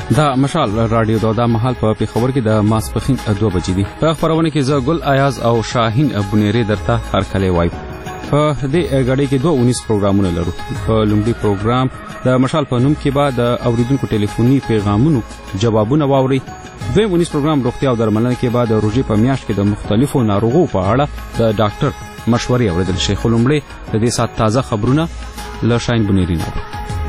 دا مشال رادیو دا محل په پیښور کې د ماسپخین 2 بجې دي. په خبرونه کې زه ګل ایاز او شاهین بنيري درته هرکلی وایم. په دې غړي کې 2 پروګرامونه لرو. په لومړي پروګرام د مشال په نوم کې به د اوریدونکو ټلیفوني پیغامونو جوابونه واوري. دویم پروګرام روغتیا او درملنه کې به د روزي په میاشت کې د مختلفو ناروغو په اړه د ډاکټر مشورې اوریدل شي. خو لومړی د دې سات تازه خبرونه له شاهین بنيري نه.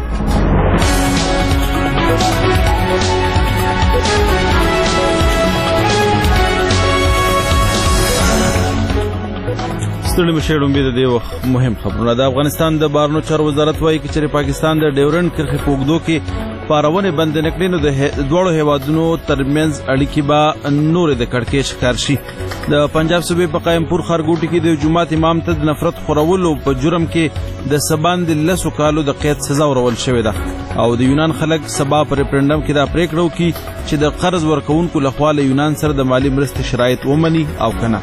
ستړي مشهړم به د وخت مهم خبرونه. د افغانستان د بهرنیو چارو وزارت وايي چې پاکستان د ډیورنډ کرښې په اوږدو کې پارونه بند نه کړي نو د دوړو هیوادونو ترمنځ اړیکې به نور د کړکېچ ښکار شي. د پنجاب صوبې په قائمپور ښارګوټي کې د جمعات امام ته د نفرت خورولو په جرم کې د سباند 10 کالو د قید سزا ورول شوې ده او د یونان خلک سبا پر ریفرندم کې دا پریکړه وکړي چې د قرض ورکوونکو لخوا له یونان سره د مالی مرستې شرایط ومني او کنه.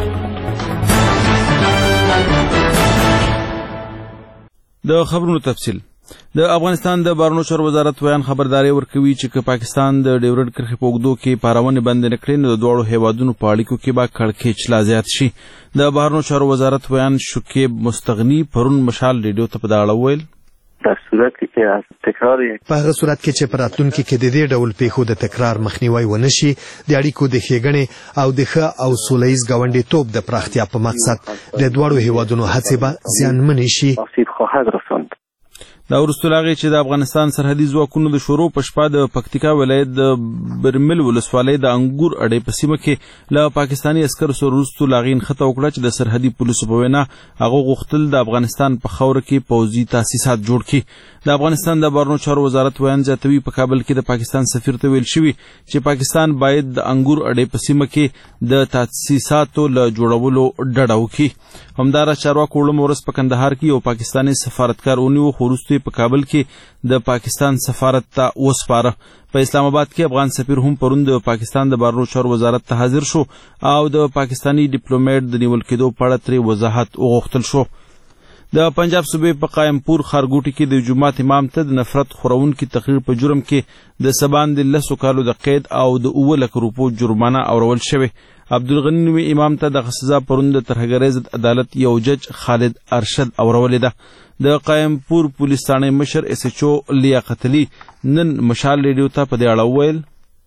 د خبرونو تفصیل. د افغانستان د بهرنیو چارو وزارت ویان خبرداري ورکوي چې پاکستان د ډیورنډ کرښې په اوږدو کې پارونه بند نه کړي نو د دوړو هیوادونو په اړیکو کې به کړکېچ لا زیات شي. د بهرنیو چارو وزارت ویان شکیب مستغنی پرون مشال ریډیو ته په داړه ویل در صورت کې تکرار په هغه صورت کې چې پراتونکو کې د دې ډول پیښو د تکرار مخنیوي ونشي د اړیکو د ښېګڼې او د ښه او سولهییز ګاونډیتوب د پراختیا په مقصد د دوړو هیوادونو هڅې به زیانمنې شي. آسیب خواهد رساند. دا وروسته لاغې چې د افغانستان سرحدي ځواکونو د شورو په شپه د پکتیکا ولایت د برمل ولسوالۍ د انګور اډې په سیمه کې له پاکستاني عسکرو سره وروسته لاغې نښته وکړه چې د سرحدي پولیسو په وینا هغه غوښتل د افغانستان په خاوره کې پوځي تاسیسات جوړ کړي. د افغانستان د بهرنیو چارو وزارت ویان زیاتوي په کابل کې د پاکستان سفیر ته ویل شوي چې پاکستان باید د انګور اډې په سیمه کې د تاسیساتو له جوړولو ډډه وکړي. همداراز چارواکو وړم ورځ په کندهار کې یو پاکستاني سفارتکار ونیو خو وروسته په کابل کې د پاکستان سفارت ته وسپاره. په اسلام آباد کې افغان سفیر هم پرون د پاکستان د بهرنیو چارو وزارت ته حاضر شو او د پاکستاني ډیپلوماټ د نیول کېدو په اړه ترې وضاحت وغوښتل شو. د پنجاب صوبې په قائمپور ښارګوټي کې د جمعات امام ته د نفرت خورونکي تقریر په جرم کې د سباند 10 کالو د قید او د 9 لک روپو جرمانه اورول شوې. عبدالغنی نومي امام ته د سزا پرون د ترهګرۍ ضد عدالت یو جج خالد ارشد اورولې ده. د قائمپور پولیس ثانې مشر اس ایچ او لیاقت علي نن مشال ریډیو ته په دې اړه وویل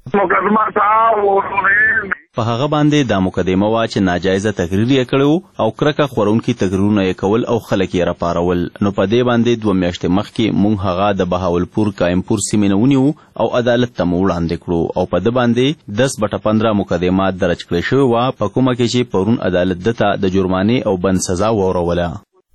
په هغه باندې دا مقدمه وا چې ناجایزه تقریر یې کړو او کرکه خورونکي تقریرونه یې کول او خلک یې راپارول. نو په دې باندې 2 میاشتې مخکې مونږ هغه د بهاولپور قائمپور سیمې نه ونیو او عدالت ته مو وړاندې کړو او په دې باندې 10/15 مقدمات درج کړې شوې وه په کومه کې چې پرون عدالت دته د جرمانې او بند سزا وروله.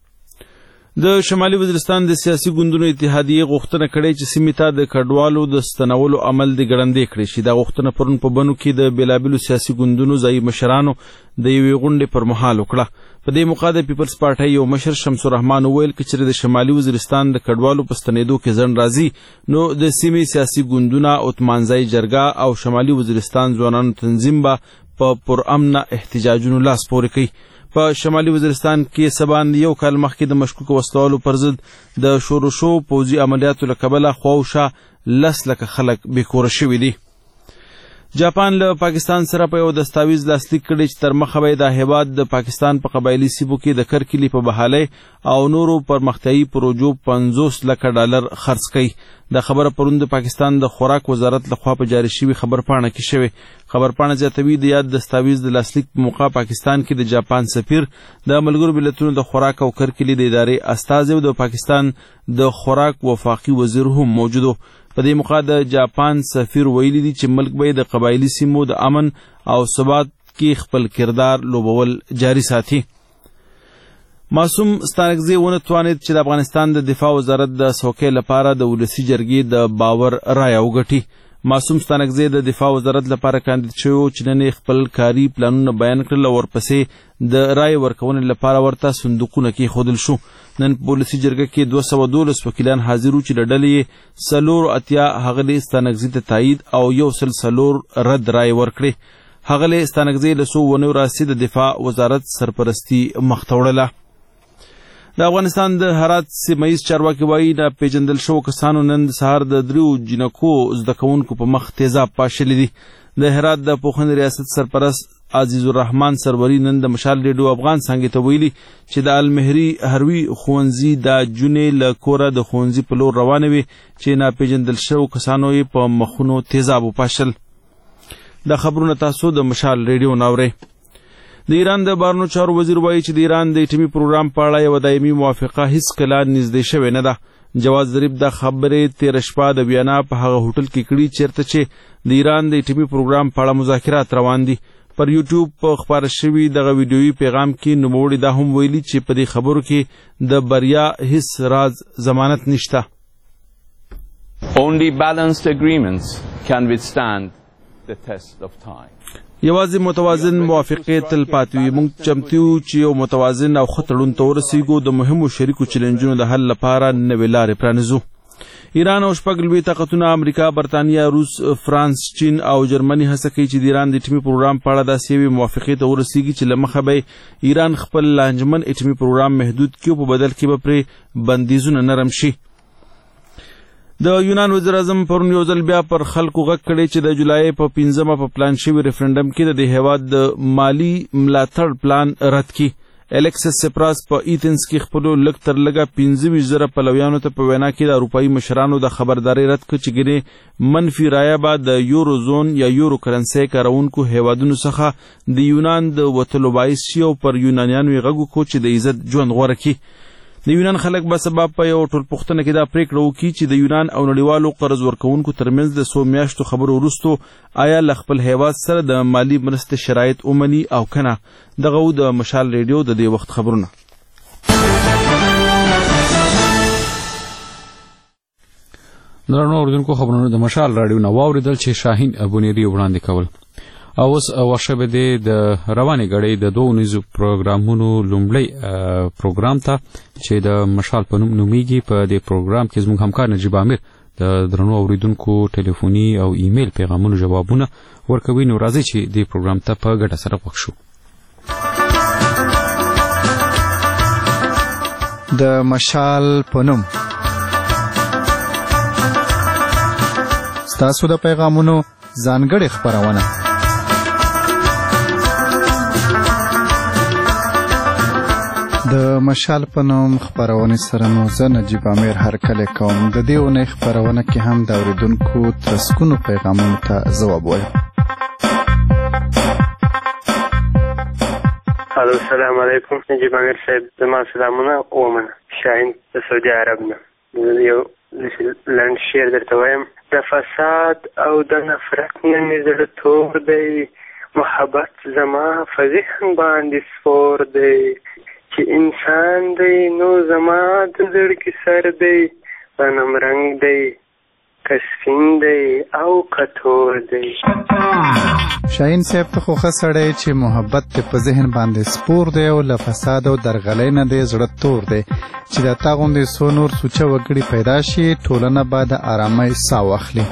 د شمالي وزیرستان د سیاسي ګوندونو اتحادیې غوښتنه کړې چې سیمې ته د کډوالو د ستنولو عمل د ګړندې کړي شي. دا غوښتنه پرون په بنو کې د بیلابیلو سیاسي ګوندونو ځایي مشرانو د یوې غونډې پر مهال وکړه. په دې موقع د پیپلز پارټۍ یو مشر شمس الرحمن وویل چې د شمالي وزیرستان د کډوالو په ستنېدو کې ځنډ راځي نو د سیمې سیاسي ګوندونه عثمانزی جرګه او شمالي وزیرستان ځوانانو تنظیم به په پرامنه احتجاجونو لاس پورې کوي. په شمالي وزیرستان کې سبان یو کال مخکې د مشکوک وسلوالو پر ضد د شورشو پوځي عملیاتو له کبله خواوشا 10 لکه خلک بېکوره شوي دي. جاپان له پاکستان سره په یو دستاویز لاسلیک کړی چې تر مخه به د هیواد د پاکستان په قبایلي سیمو کې د کرکلي په بحالۍ او نورو پرمختیایي پروژو 50 لکه ډالر خرڅ کوي. دا خبره پرون د پاکستان د خوراک وزارت لخوا په جاری شوي خبرپاڼه کې شوې. خبرپاڼه زیاتوي د یاد دستاویز د لاسلیک په موقع پاکستان کې د جاپان سفیر د ملګرو ملتونو د خوراک او کرکلي د ادارې استازی او د پاکستان د خوراک وفاقي وزیر هم موجود و. په دې موقع د جاپان سفیر ویلي دي چې ملک به د قبایلي سیمو د امن او ثبات کې خپل کردار لوبول جاري ساتي. معصوم ستانکزی ونه توانید چې د افغانستان د دفاع وزارت د څوکۍ لپاره د ولسي جرګې د باور رایه وګټي. معصوم ستانکزی د دفاع وزارت لپاره کاندید شوی و چې نن خپل کاري پلانونه بیان کړل او ورپسې د رایې ورکونې لپاره ورته صندوقونه کېښودل شو. نن په ولسي جرګه کې 212 وکیلان حاضر وو چې له ډلې یې 4 هغه ستانکزي ته تایید او 104 رد رایې ورکړې. هغه ستانکزي له څو ونیو راهیسې د دفاع وزارت سرپرستي مخته وړله. د افغانستان د هرات سیمه ییز چارواکي وایي ناپېژندل شوو کسانو نن سهار د 3 جنکو زده کوونکو په مخ تیزاب پاشلی دي. د هرات د پوهنې ریاست سرپرست عزیز الرحمن سروري نن د مشال ریډیو افغان څنګه ته ویلي چې د المهري هروي ښوونځي د جونې له کوره د ښوونځي په لور روانه وي چې ناپېژندل شوو کسانو یې په مخونو تیزاب وپاشل. دا خبرونه تاسو د مشال ریډیو ناورئ. د ایران د بهرنیو چارو وزیر وایي چې د ایران د اټومي پروګرام په اړه یوه دایمي موافقه هیڅکله نږدې شوې نه ده. جواز ظریف دا خبرې تېره شپه د ویانا په هغه هوټل کې کړي چیرته چې د ایران د اټومي پروګرام په اړه مذاکرات روان دي. پر یوټیوب په خپاره شوي دغه ویډیویي پیغام کې نوموړي دا هم ویلي چې په دې خبرو کې د بریا هیڅ راز ضمانت نشته. Only balanced agreements can withstand the test of time. یوازې متوازن موافقې تل پاتې وي. موږ چمتو یو چې یو متوازن او ښه تړون ته ورسېږو، د مهمو شریکو چیلنجونو د حل لپاره نوې لارې پرانیزو. ایران او شپږ لوی طاقتونه امریکا، برطانیه، روس، فرانس، چین او جرمني هڅه کوي چې د ایران د اټومي پروګرام په اړه داسې یوې موافقې ته ورسېږي چې له مخه به ایران خپل لانجمن اټومي پروګرام محدود کړي او په بدل کې به پرې بندیزونه نرم شي. د یونان وزیر اعظم پرون یو ځل بیا پر خلکو غږ کړی چې د جولای په 15 په پلان شوي ریفرنډم کې د دې هیواد د مالی ملاتړ پلان رد کړي. الیکسس سپراس په ایتنز کې خپلو لږ تر لږه 25,000 پلویانو ته په وینا کې د اروپایي مشرانو د خبردارۍ رد کړ چې ګنې منفي رایه به د یورو زون یا یورو کرنسۍ کاروونکو هیوادونو څخه د یونان د وتلو باعث شي او پر یونانیانو یې غږ وکړو چې د عزت ژوند غوره کړي. د یونان خلک به سبا په یو ټولپوښتنه کې دا پریکړه وکړي چې د یونان او نړیوالو قرض ورکوونکو ترمنځ د 100 میاشتو خبرو وروسته آیا له خپل هیواد سره د مالی مرستې شرایط ومني او کنه. دغه د مشال ریډیو د دې وخت خبرونه. درنو اوریدونکو خبرونه د مشال راډیو نه واوریدل چې شاهین ابونیری وړاندې کول. او اوس ورشه به د روانې غړې د 2 نيزو پروګرامونو لومړی پروګرام ته چې د مشال په نوم نومیږي. په دې پروګرام کې زموږ همکار نجیب عامر د درنو اوریدونکو ټلیفوني او ایمیل پیغامونو جوابونه ورکوي. نو راځي چې دې پروګرام ته په ګډه سره وښو. د مشال په نوم ستاسو د پیغامونو ځانګړې خبرونه. د مشال په نوم خبرونه سره مو زه نجیب عامر هر کله کوم. د دې ونې خبرونه کې هم د اوریدونکو ترسکونو پیغامونو ته ځواب وایم. الو السلام علیکم نجیب عامر صاحب، زما سلامونه ومنه. شاهین د سعودي عرب نه یو لنډ شعر درته وایم. د فساد او د نفرت نه مې زړه تور دی، محبت زما په ذهن باندې سپور دی، چې انسان دی نو زما د زړګي سر دی، غنم رنګ دی که سپین دی او کتور دی. شاهین صاحب ته خو ښه سړی چې محبت ته په ذهن باندې سپور دی او له فساد او درغلۍ نه دی زړه تور دی، چې د تا غوندې څو نور سوچه وګړي پیدا شي ټولنه به د ارامۍ ساه واخلي.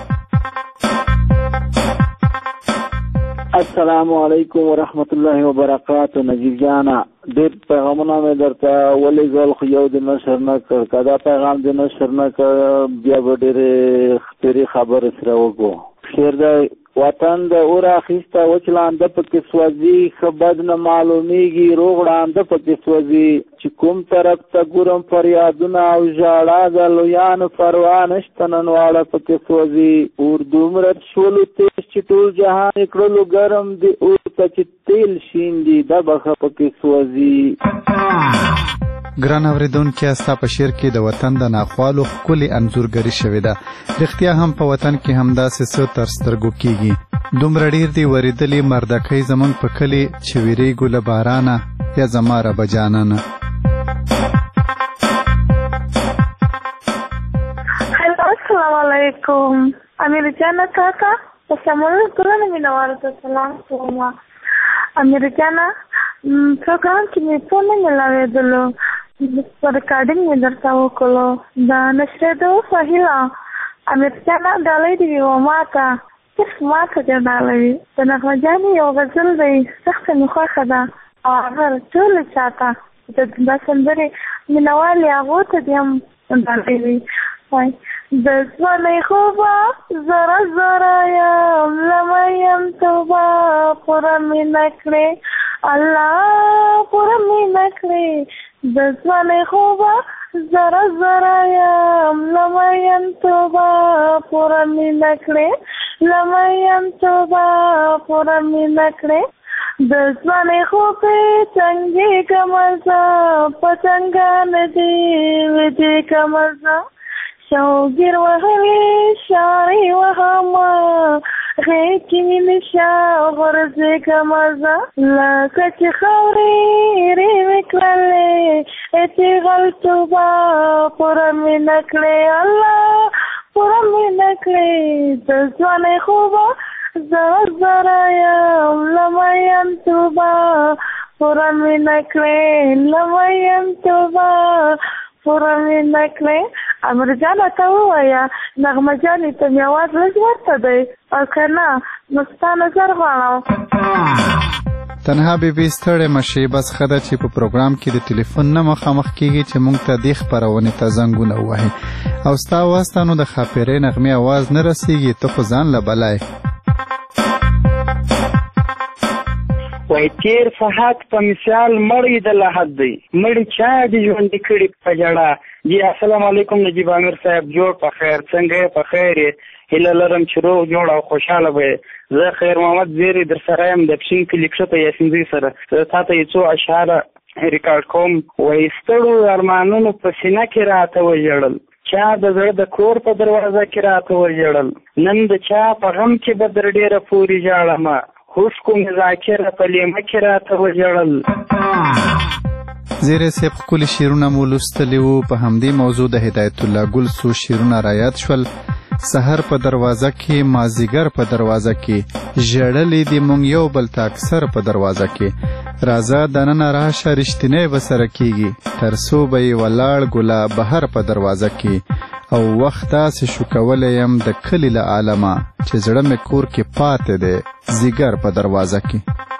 السلام علیکم ورحمت الله وبرکاته. نجیب جانا ډېر پیغامونه مې درته ولېږل خو یو د نشر نه کړ. که دا پیغام د نشر نه کړ بیا به ډېرې خبرې سره وکړو. شعر دی وطن د اور اخیسته وچ لانده پکې سوځي، ښه بد نه معلومیږي روغ ړانده پکې سوځي، چې کوم طرف ته ګورم فریادونه او ژړا د لویانو پروا نشته نن واړه پکې سوځي، اور دومره شولو تیز چې ټول جهان یې کړلو ګرم دی، اور ته چې تیل شیندي دا بخه پکې سوځي. ګران اوریدونکو ستا په شعر کې د وطن د ناخوالو ښکلې انځورګري شوې ده. رښتیا هم په وطن کې همداسې څه تر سترګو کېږي. دومره ډېر دي ورېدلې مردکۍ زموږ په کلي چې ویرېږو له بارانه یا زما ربه جانانه. السلام علیکم امیر جانا کاکا. السلام ټولنه مینوالو ته سلام کوم. امیر جانا پروګرام کې مې څه نه ملاوېدلو، ریکارډینګ مې درته وکړلو. د نشرېدو سهیله امیر جانا ډالۍ دې وي ماته، صرف ماته دې ډالۍ وي. د نغمه جانې یو غزل دی سخته مې خوښه ده او هغه ټولو چاته دا سندرې مینوال یې هغو ته دې هم ډالۍ وي. د ځوانۍ خوبه زره زره یم لمه یم توبه پوره مینه کړې الله پوره مینه کړې. د ځوانۍ خوبه زره زره یم لمه یم توبه پوره مینه کړې لمه یم توبه پوره مینه کړې. د ځوانۍ خوبې څنګې کمزه پتنګان دې ودې کمزه شوګیر وهلې شارې وهمه غېږ کې مې نشه غورځې کمزه لکه چې خاورې ریوې کړلې اتې غلطوبه پوره مینه کړې الله پوره مینه کړې. د ځوانۍ خوبه زره زره یم لمه یم توبه پوره مینه کړې لمه یم توبه پوره مینه کړې. امیر جانه ته ووایه نغمه جانې ته مې اواز لږ ورته دی او که نه نو ستا نظر غواړم. تنها بیبي ستړې مشي بس ښه ده چې په پروګرام کې د ټلیفون نه مخامخ کېږي چې موږ ته دې خپرونې ته زنګونه ووهي او ستا اواز ته نو د ښاپېرۍ نغمې اواز نه رسېږي ته خو ځان له بلای. وای تیر فحات په مثال مړی د لحد دی مړی چا دې ژوندي کړي په جړه. جی السلام علیکم نجیب امیر صاحب جوړ په خیر څنګه یې په خیر یې هیله لرم چې روغ جوړ او خوشحاله به یې. زه خیر محمد زیری در سره یم د پښین کلي کښته یاسینزۍ سره تا ته یې څو اشعاره ریکارډ کوم. وایي ستړو ارمانونو په سینه کې راته وژړل چا د زړه د کور په دروازه کې راته وژړل نن د چا په غم کې به در ډېره پورې ژاړمه هوش کوم ذاکره په لیمه کې راته وژړل. زیری صاحب ښکلي شعرونه مو لوستلي وو. په همدې موضوع د هدایت الله ګل څو شعرونه رایاد شول. سحر په دروازه کې مازیګر په دروازه کې ژړلې دي مونږ یو بل ته اکثر په دروازه کې راځه دننه راشه رښتینی به سره کېږي تر څو به یې ولاړ ګله بهر په دروازه کې او وخت داسې شو کولی یم د کلي له عالمه چې زړه مې کور کې پاتې دی زیګر په دروازه کې.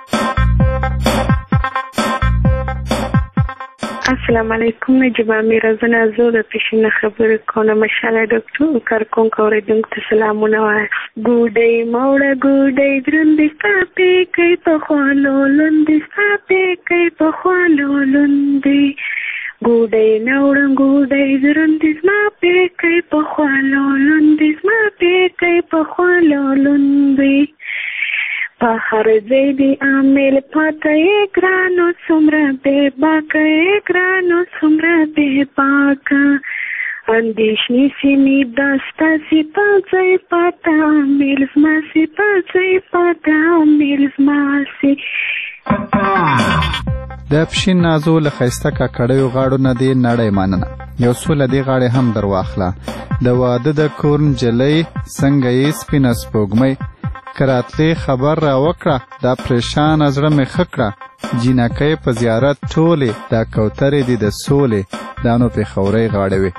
السلام علیکم نجیب امیر زه نازو د پېښې نه خبرې کوم. مشاله ډاکټر کارکونکو اورېدونکو ته سلامونه وایم. ګوډۍ موړه ګوډۍ دروندې ستا پېکۍ په خوالو لوندې ستا پېکۍ په خوالو لوندې ګوډۍ نه وړم ګوډۍ دروندې زما پېکۍ په خوالو لوندې زما پېکۍ په خوالو لوندې په هر ځای دې عامل پاته یې ګرانو څومره بې باکه یې ګرانو څومره بې باکه اندېښنې سینې دا ستاسې په ځای پاته عامل زما سې په ځای پاته عامل زما سې. د پښین نازو له ښایسته کاکړیو غاړو نه دې نړۍ مننه یو څو له دې غاړې هم در واخله د واده د کور نجلۍ څنګه یې سپینه سپوږمۍ که راتلې خبر را وکړه دا پریشانه زړه مې ښه کړه جینکۍ په زیارت ټولې دا کوترې دي د سولې دا نو پېښورۍ غاړې وې.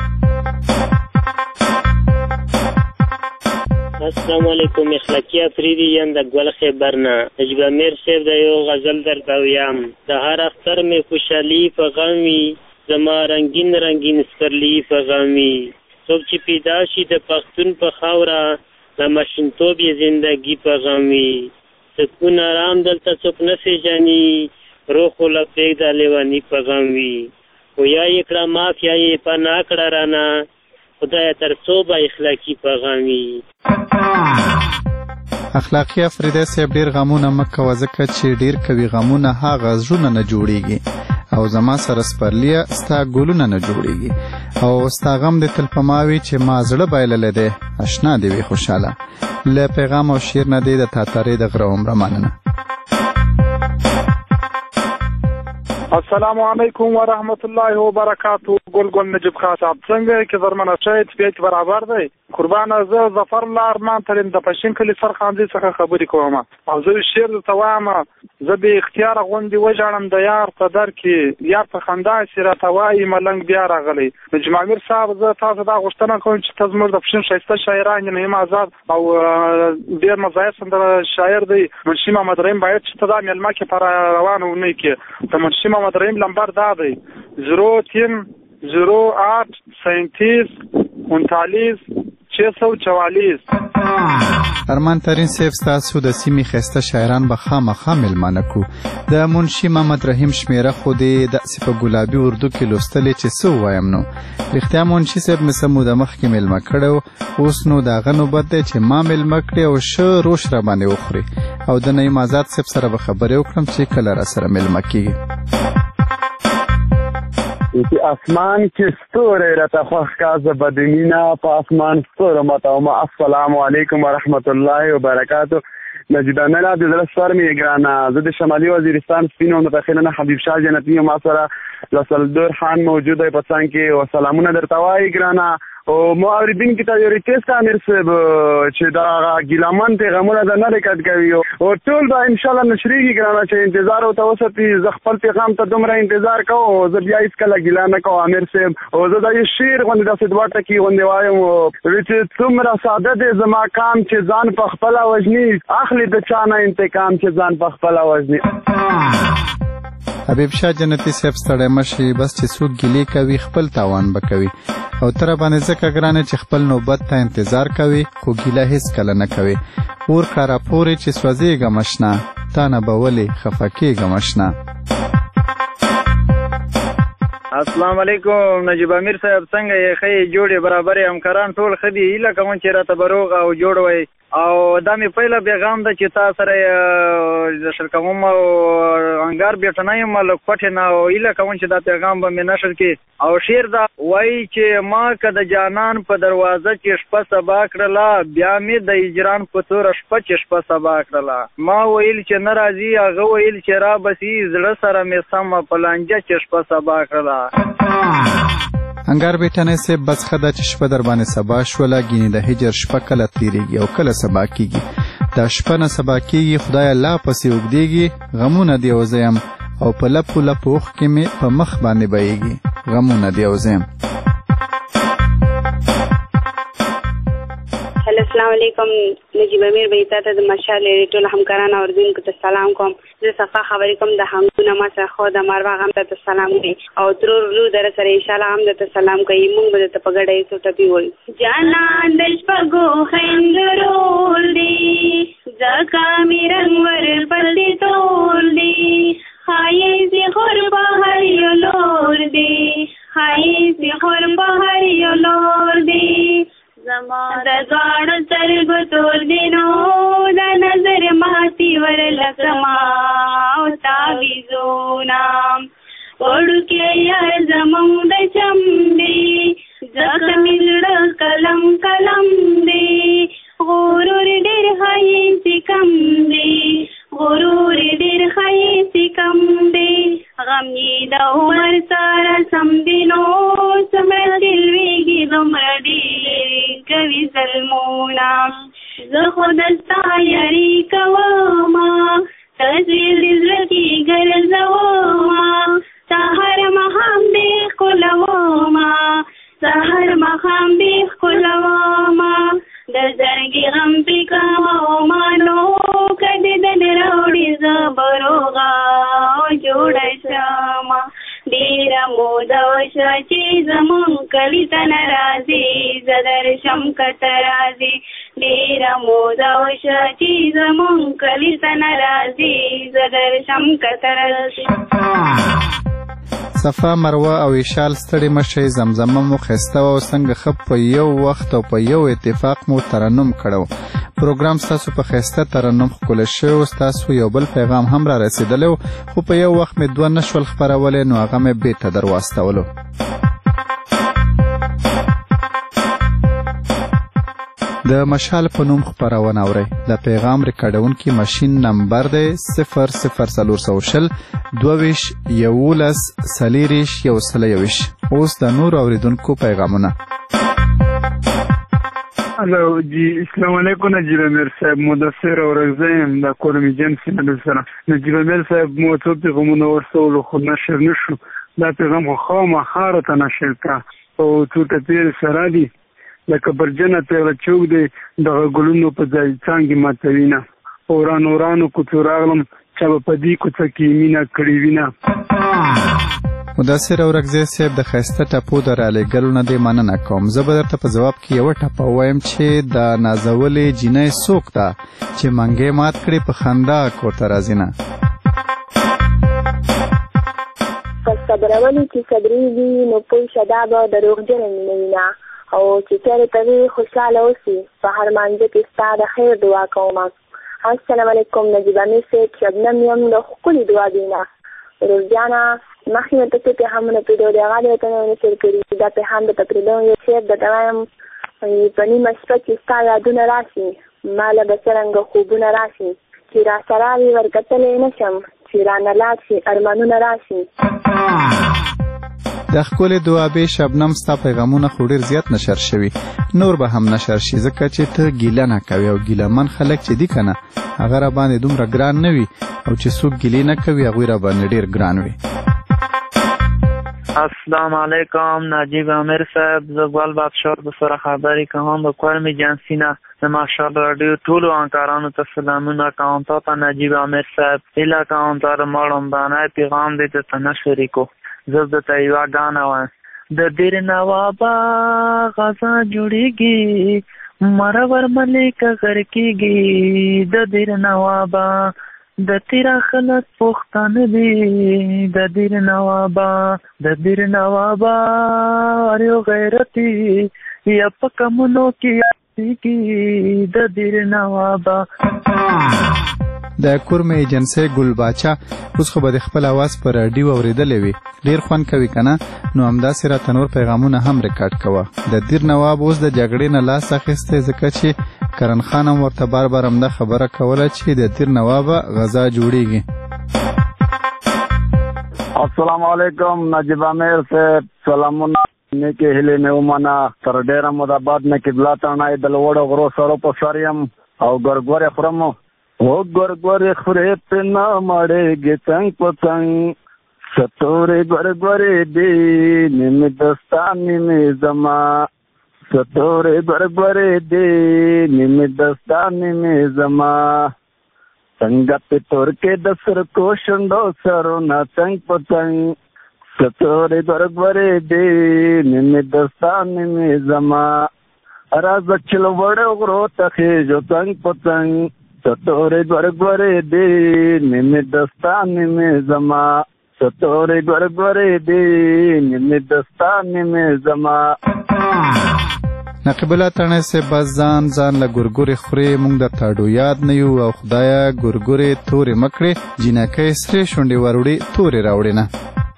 السلام علیکم اخلاقی افریدی یم د ګل خیبر نه. نجیب امیر صاحب د یو غزل درته ویم د هر اختر مې خوشحالي په غم وي زما رنګین رنګین سپرلي په غم وي څوک چې پیدا شي د پښتون په خاوره د ماشومتوب یې زندګي په غم وي سکون آرام دلته څوک نه پېژني روح خو له پرېږده لیوني په غم وي خو یا یې کړه معاف یا یې پناه کړه رانه خدایه تر څو به اخلاقي په غم وي. اخلاقی افریدی صاحب ډیر غمونه مه کوه ځکه چې ډیر کوي غمونه هغه زړونه نه جوړیږي او زما سره سپرلیه ستا ګلونه نه جوړیږي او ستا غم دې تل په ما وي چې ما زړه بایللی دی اشنا دې وي خوشحاله. له پیغام او شعر نه دی د تاتارې د غره عمره مننه. السلام علیکم ورحمت الله وبرکاتو. ګل نجیب خان صاحب څنګه کې زرمنه شاید پیټ برابر دی قربانه زه ظفر الله ارمان ترین د پښین کلی سرخاندي څخه خبرې کوم او زه شعر ته وایم زه به اختیار غوندي وژړم د یار په در کې یار په خندا سره توای ملنګ بیا راغلی. نجیب امیر صاحب زه تاسو دا غوښتنه کوم چې تاسو موږ د پښین شایسته شاعران نه یم آزاد او ډیر مزایس د شاعر دی منشي محمد رحیم باید چې تدا ملما کې پر روانه ونی کې د منشي محمد رحیم نمبر دا دی 03 08 37 39 644. ارمان ترین صاحب ستاسو د سیمې ښایسته شاعران به خامخا میلمانه کو. د منشي محمد رحیم شمیره خو دې داسې په ګلابي اردو کې لوستلې چې څه ووایم نو. رښتیا منشي صاحب مې څه موده مخکې میلمه کړی و، اوس نو د هغه نوبت دی چې ما میلمه کړي او ښه روش را باندې وخوري او د نعیم آزاد صاحب سره به خبرې وکړم چې کله را سره میلمه کېږي. چې اسمان کې ستوري راته خوښ کا زه به د مینه په اسمان ستوره ماتومه. السلام علیکم ورحمت الله وبرکاتو. نجیب امیر د زړه سر مې ګرانه، زه د شمالي وزیرستان سپین او متخیلنه حبیب شاه جنتی ما سره لسلدور خان موجود دی په څنګ کې او سلامونه درته وایي ګرانه. او مو اوریدونکي ته یو ریکویسټ امیر صاحب چې دا ګیلامن پیغامونه نه ریکارډ کوي او ټول به انشاءالله نشریږي ګرانه چې انتظار ورته وساتي. زه خپل پیغام ته دومره انتظار کوم او زه بیا هېڅکله ګیله نه کوم امیر صاحب. او زه دا یو شعر غوندې داسې دوه ټکي غوندې وایم چې څومره ساده دی زما کام چې ځان په خپله وژني، اخلي د چا نه انتقام چې ځان په خپله وژني. حبیب شاه جنتی صاحب ستړی مشي، بس چې څوک ګیلې کوي خپل تاوان به کوي او تر باندې ځکه ګرانه چې خپل نوبت ته انتظار کوي خو ګیله هیڅ کله نه کوي. اور کارا پورې چې سوځېږم اشنا، تا نه به ولې خفه کېږم اشنا. السلام علیکم نجیب امیر صاحب، څنګه یې؟ ښه جوړې برابرې همکاران ټول ښه دي؟ هیله کوم چې راته به روغ او جوړ وئ. او دا مې پیله پیغام ده چې تا سره نشر کوم او انګار بیټنه یم له کوټې نه، او هیله کوم چې دا پیغام به مې نشر کړي. او شعر دا وایي چې ما که د جانان په دروازه چې شپه سبا کړله، بیا مې د هجران په توره شپه چې شپه سبا کړله. ما ویل چې نه راځي، هغه ویل چې را بسي، زړه سره مې سمه په لانجه چې شپه سبا کړله. انګار بیٹانه سے بس خدا چې شپه در باندې سبا شوله، ګینې د هجر شپه کله تیریږي او کله سبا کیږي. دا شپه نه سبا کیږي، خدای الله پسې اوږدېږي. غمونه دی او زیم او په لپو لپو اوښ کې مې په مخ باندې بهیږي. غمونه دی او زیم. السلام علیکم نجیب امیر بھائی، ته د مشال ټول همکاران او اوریدونکو ته سلام کوم. زه صفا خبرې کوم د همدونه ما سره خو د ماروا هم ته سلام کوي او ترور لو در سره ان شاء الله هم ته سلام کوي. مونږ به ته په ګډه یې څه ټپی وای. جانان د شپږو خندرول دی، ځکه مې رنگ ور پلي تول دی، خایې زی خور بهر یو لور دی، خایې زی خور بهر یو لور دی. زما د دواړو سترګو تور دی نو د نظر ماتي ورلکما او تاویزونه وړوکی یار زمونږ د چم دی، ځکه مې زړه کلم کلم دی. غرور ډېر ښایسته کم دی، غرور ډېر ښایسته کم دی. غم یې د عمر سره سم دی نو څومره چې لویږي دومره ډېر کوي ظلمونه. زه خو دستا یاري کومه، تصویر د زړه کې ګرځومه، سهار ماښام دې ښکلومه، سهار ماښام دې ښکلومه. د زړګي غم پې کومه نو که دې دن راوړي زه به روغه او جوړه شمه. ډېره موده وشوه چې زمونږ کلي ته نه راځې، زه درشم که ته راځې. ډېره موده وشوه چې زمونږ کلي ته نه راځې، زه درشم که ته راځې. صفا مروه او ایشال ستړي مشي، زمزمه مو ښایسته او څنګه ښه په یو وخت او په یو اتفاق مو ترنم کړو. پروګرام ستاسو په ښایسته ترنم ښکلی شوی و. ستاسو یو بل پیغام هم را رسېدلی و خو په یو وخت مې دوه نه شول خپرولی، نو هغه مې بېرته در واستولو. د مشال په نوم خپرونه اورئ. د پیغام ریکارډونکي ماشین نمبر دی 00420 22 11 40 121. اوس د نور اوریدونکو پیغامونه. الو جی السلام علیکم نجیب امیر صاحب، مدثر او رغزیم د کورمی جنسی نبی سره. نجیب امیر صاحب مو څو پیغامونه ورسولو خو نشر نشو. دا پیغام خو خامخا راته نشر کا او څو ټپې سره دي لکه برجنه پیغله چوک دی دغه ګلونو په ځای څانګې ماتوینه. ورانو ورانو کوڅو راغلم چا به په دې کوڅه کې مینه کړې وینه. مدثر اورکزی صاحب د ښایسته ټپو د رالېږلو نه دې مننه کوم. زه به درته په ځواب کې یوه ټپه ووایم چې د نازولې جینۍ څوک ده چې منګی مات کړي په خندا کور ته راځي نه. که صبرولي چې صبرېږي نو پوه شه دا به دروغجنه مینه وي نه، او چې چېرې ته وي خوشحاله اوسې په هر مانځه کې ستا د خیر دعا کوم. السلام علیکم نجیب امیر صاحب، شبنم یم د ښکلې دعاګۍ نه. روزجانه مخکې مې ته څه پیغامونه پیډو د هغه د ورته مې نشر کړي. دا پیغام د تقریبا یو صاحب درته وایم په نیمه شپه کې ستا یادونه راشي، ما له به څرنګه خوبونه راشي چې را سره وي ورکتلی نه شم، چې رانه لاړ شي ارمانونه راشي. د ښکلې دعابې شبنم ستا پیغامونه خو ډېر زیات نشر شوي، نور به هم نشر شي ځکه چې ته ګیله نه کوې او ګیلهمن خلک چې دي که نه هغه را باندې دومره ګران نه وي، او چې څوک ګیلې نه کوي هغوی را باندې ډېر ګران وي. السلام علیکم نجیب امیر صاحب، زه ګل بادشاه د سره خبرې کوم د کورمې جنسي نه. د ماشاءالله راډیو ټولو همکارانو ته سلامونه کوم. تا ته نجیب امیر صاحب هیله کوم تا د مړوندانی پیغام دی درته نه شریکو. زه درته یوه ګانه وایم د دیر نوابه غذا جوړېږي مرور ملیکه غر کېږي. د دیر نوابه د تیرا خلک پښتانه دي، د دیر نوابه هر یو غیرتي یا په کمونو کې یادېږي د دیر نوابه. د کورمې ایجنسۍ ګل باچا اوس خو به د خپل اواز په راډیو اورېدلی وي، ډېر خوند کوي که نه؟ نو همداسې راته نور پیغامونه هم ریکارډ کوه. د دیر نواب اوس د جګړې نه لاس اخیستی ځکه چې کرن خان هم ورته بار بار همدا خبره کوله چې د دیر نوابه غذا جوړېږي. السلام علیکم نجیب امیر صاحب، سلامونه نیکې هیلې مې ومنه. تر ډېره موده بعد مې قبله تڼۍ د لوړو غرو سړو په سر یم او ګرګورې خورم. او ګرګورې خورې پرې نه مړېږې څنګ په څنګ، ستورې ګرګورې دي نیمې دستا نیمې زما، ستورې ګرګورې دي نیمې دستا نیمې زما. څنګه په تور کې د سرکو شونډو سرونه څنګ په څنګ، ستورې ګرګورې دي نیمې دستا نیمې زما. راځه چې لوړو غرو ته خېژو څنګ په څنګ، ستورې ګرګورې دي نیمې دستا نیمې زما، ستورې ګرګورې دي نیمې دستا نیمې زما. نقیب الله تڼۍ صاحب بس ځان له ګورګورې خورې موږ درته اډو یاد نه یو، او خدایه ګورګورې تورې مه کړې جینکۍ سرې شونډې وروړې تورې راوړې نه.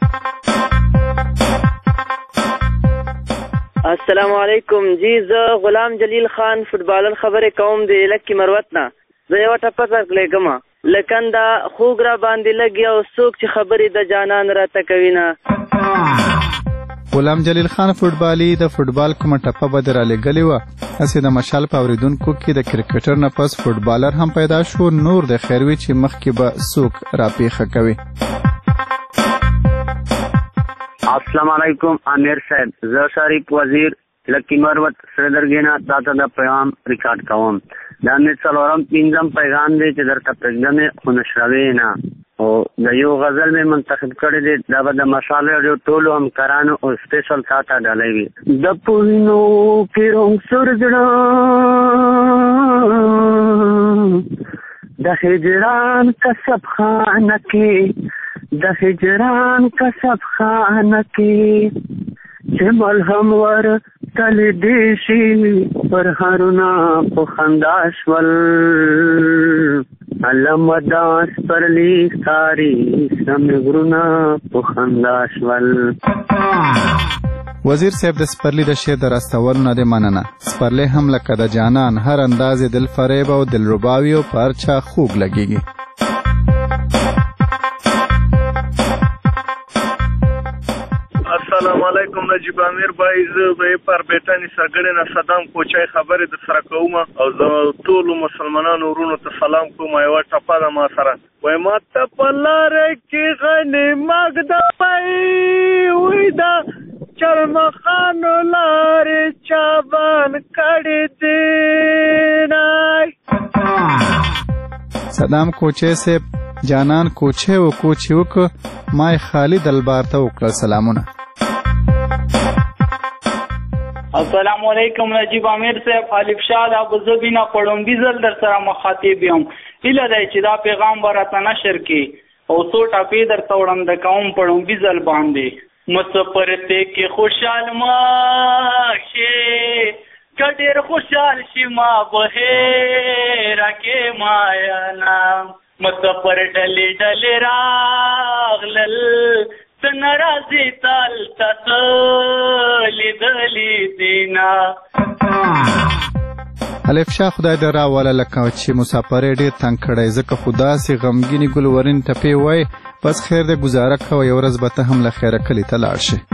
السلام علیکم جی، زه غلام جلیل خان فوټبالر خبرې کوم د لکې مروت نه. زه یوه ټپه درکړی کومه لکنده خوږ را باندې لګي او څوک چې خبرې د جانان راته کوي نه. غلام جلیل خان فوټبالي د فوټبال کومه ټپه به در رالیږلې وه، هسې د مشال په اورېدونکو کې د کرکټر نه پس فوټبالر هم پیدا شو. نور د خیر وي چې مخکې به څوک راپېښه کوي. السلام علیکم امیر صاحب، زه شریف وزیر لکی مروت سردرګینا تاته د پیغام ریکارډ کوم. دا مې څلورم پنځم پیغام دی چې درته پرېږدم خو نشروې نه، او د یو غزل مې منتخب کړی دی، دا به د مشال راډیو ټولو همکارانو او سپیشل تاته ډالۍ وي. د پوینو کې رنګ سور زړه د هجران کسب خانه کې، د هجران کسب خانه کې چې ملهم ور تل دیشي پر هرونا په خندا شول، علم داس پرلی ساری سم غرونا په خندا شول. وزیر صاحب د سپرلی د شعر د راستولو نه دې مننه. سپرلی هم لکه د جانان هر انداز دل فریب او دل رباوي او پر چا خوږ لګیږي. السلام علیکم نجیب امیر بھائی، زه به پر بیٹانی سرګړې نه صدام کوچای خبرې در سره کوم او زه ټولو مسلمانانو ورونو ته سلام کوم. یوه ټپه ده ما سره وای ما ته په لاره کې غنې مږ د پی وی دا چرمخانو لارې چابان کړې دی. صدام کوچای صاحب جانان کوچه و کوچه وک مای خالد البار ته وکړه سلامونه. السلام علیکم نجیب امیر صاحب، خالد شاه ابو زبینا پړم بیزل در سره مخاطب یم. اله دی چې دا پیغام برته نشر کی او څو ټاپې در توړم د قوم پړم بیزل باندې مسپرته کې خوشحال ما شه کډیر خوشحال شي ما به راکه مایا نام مسپر ډلې ډلې راغلل ناراضي تل لیدلی دینا. الف شاه خدای دې راوله لکه چې مسافر ډېر تنګ کړی ځکه خو داسې غمګینې ګلورین ټپې وای بس خیر دې ګزاره کوه یو ورځ به ته هم له خیره کلي ته لاړ شې.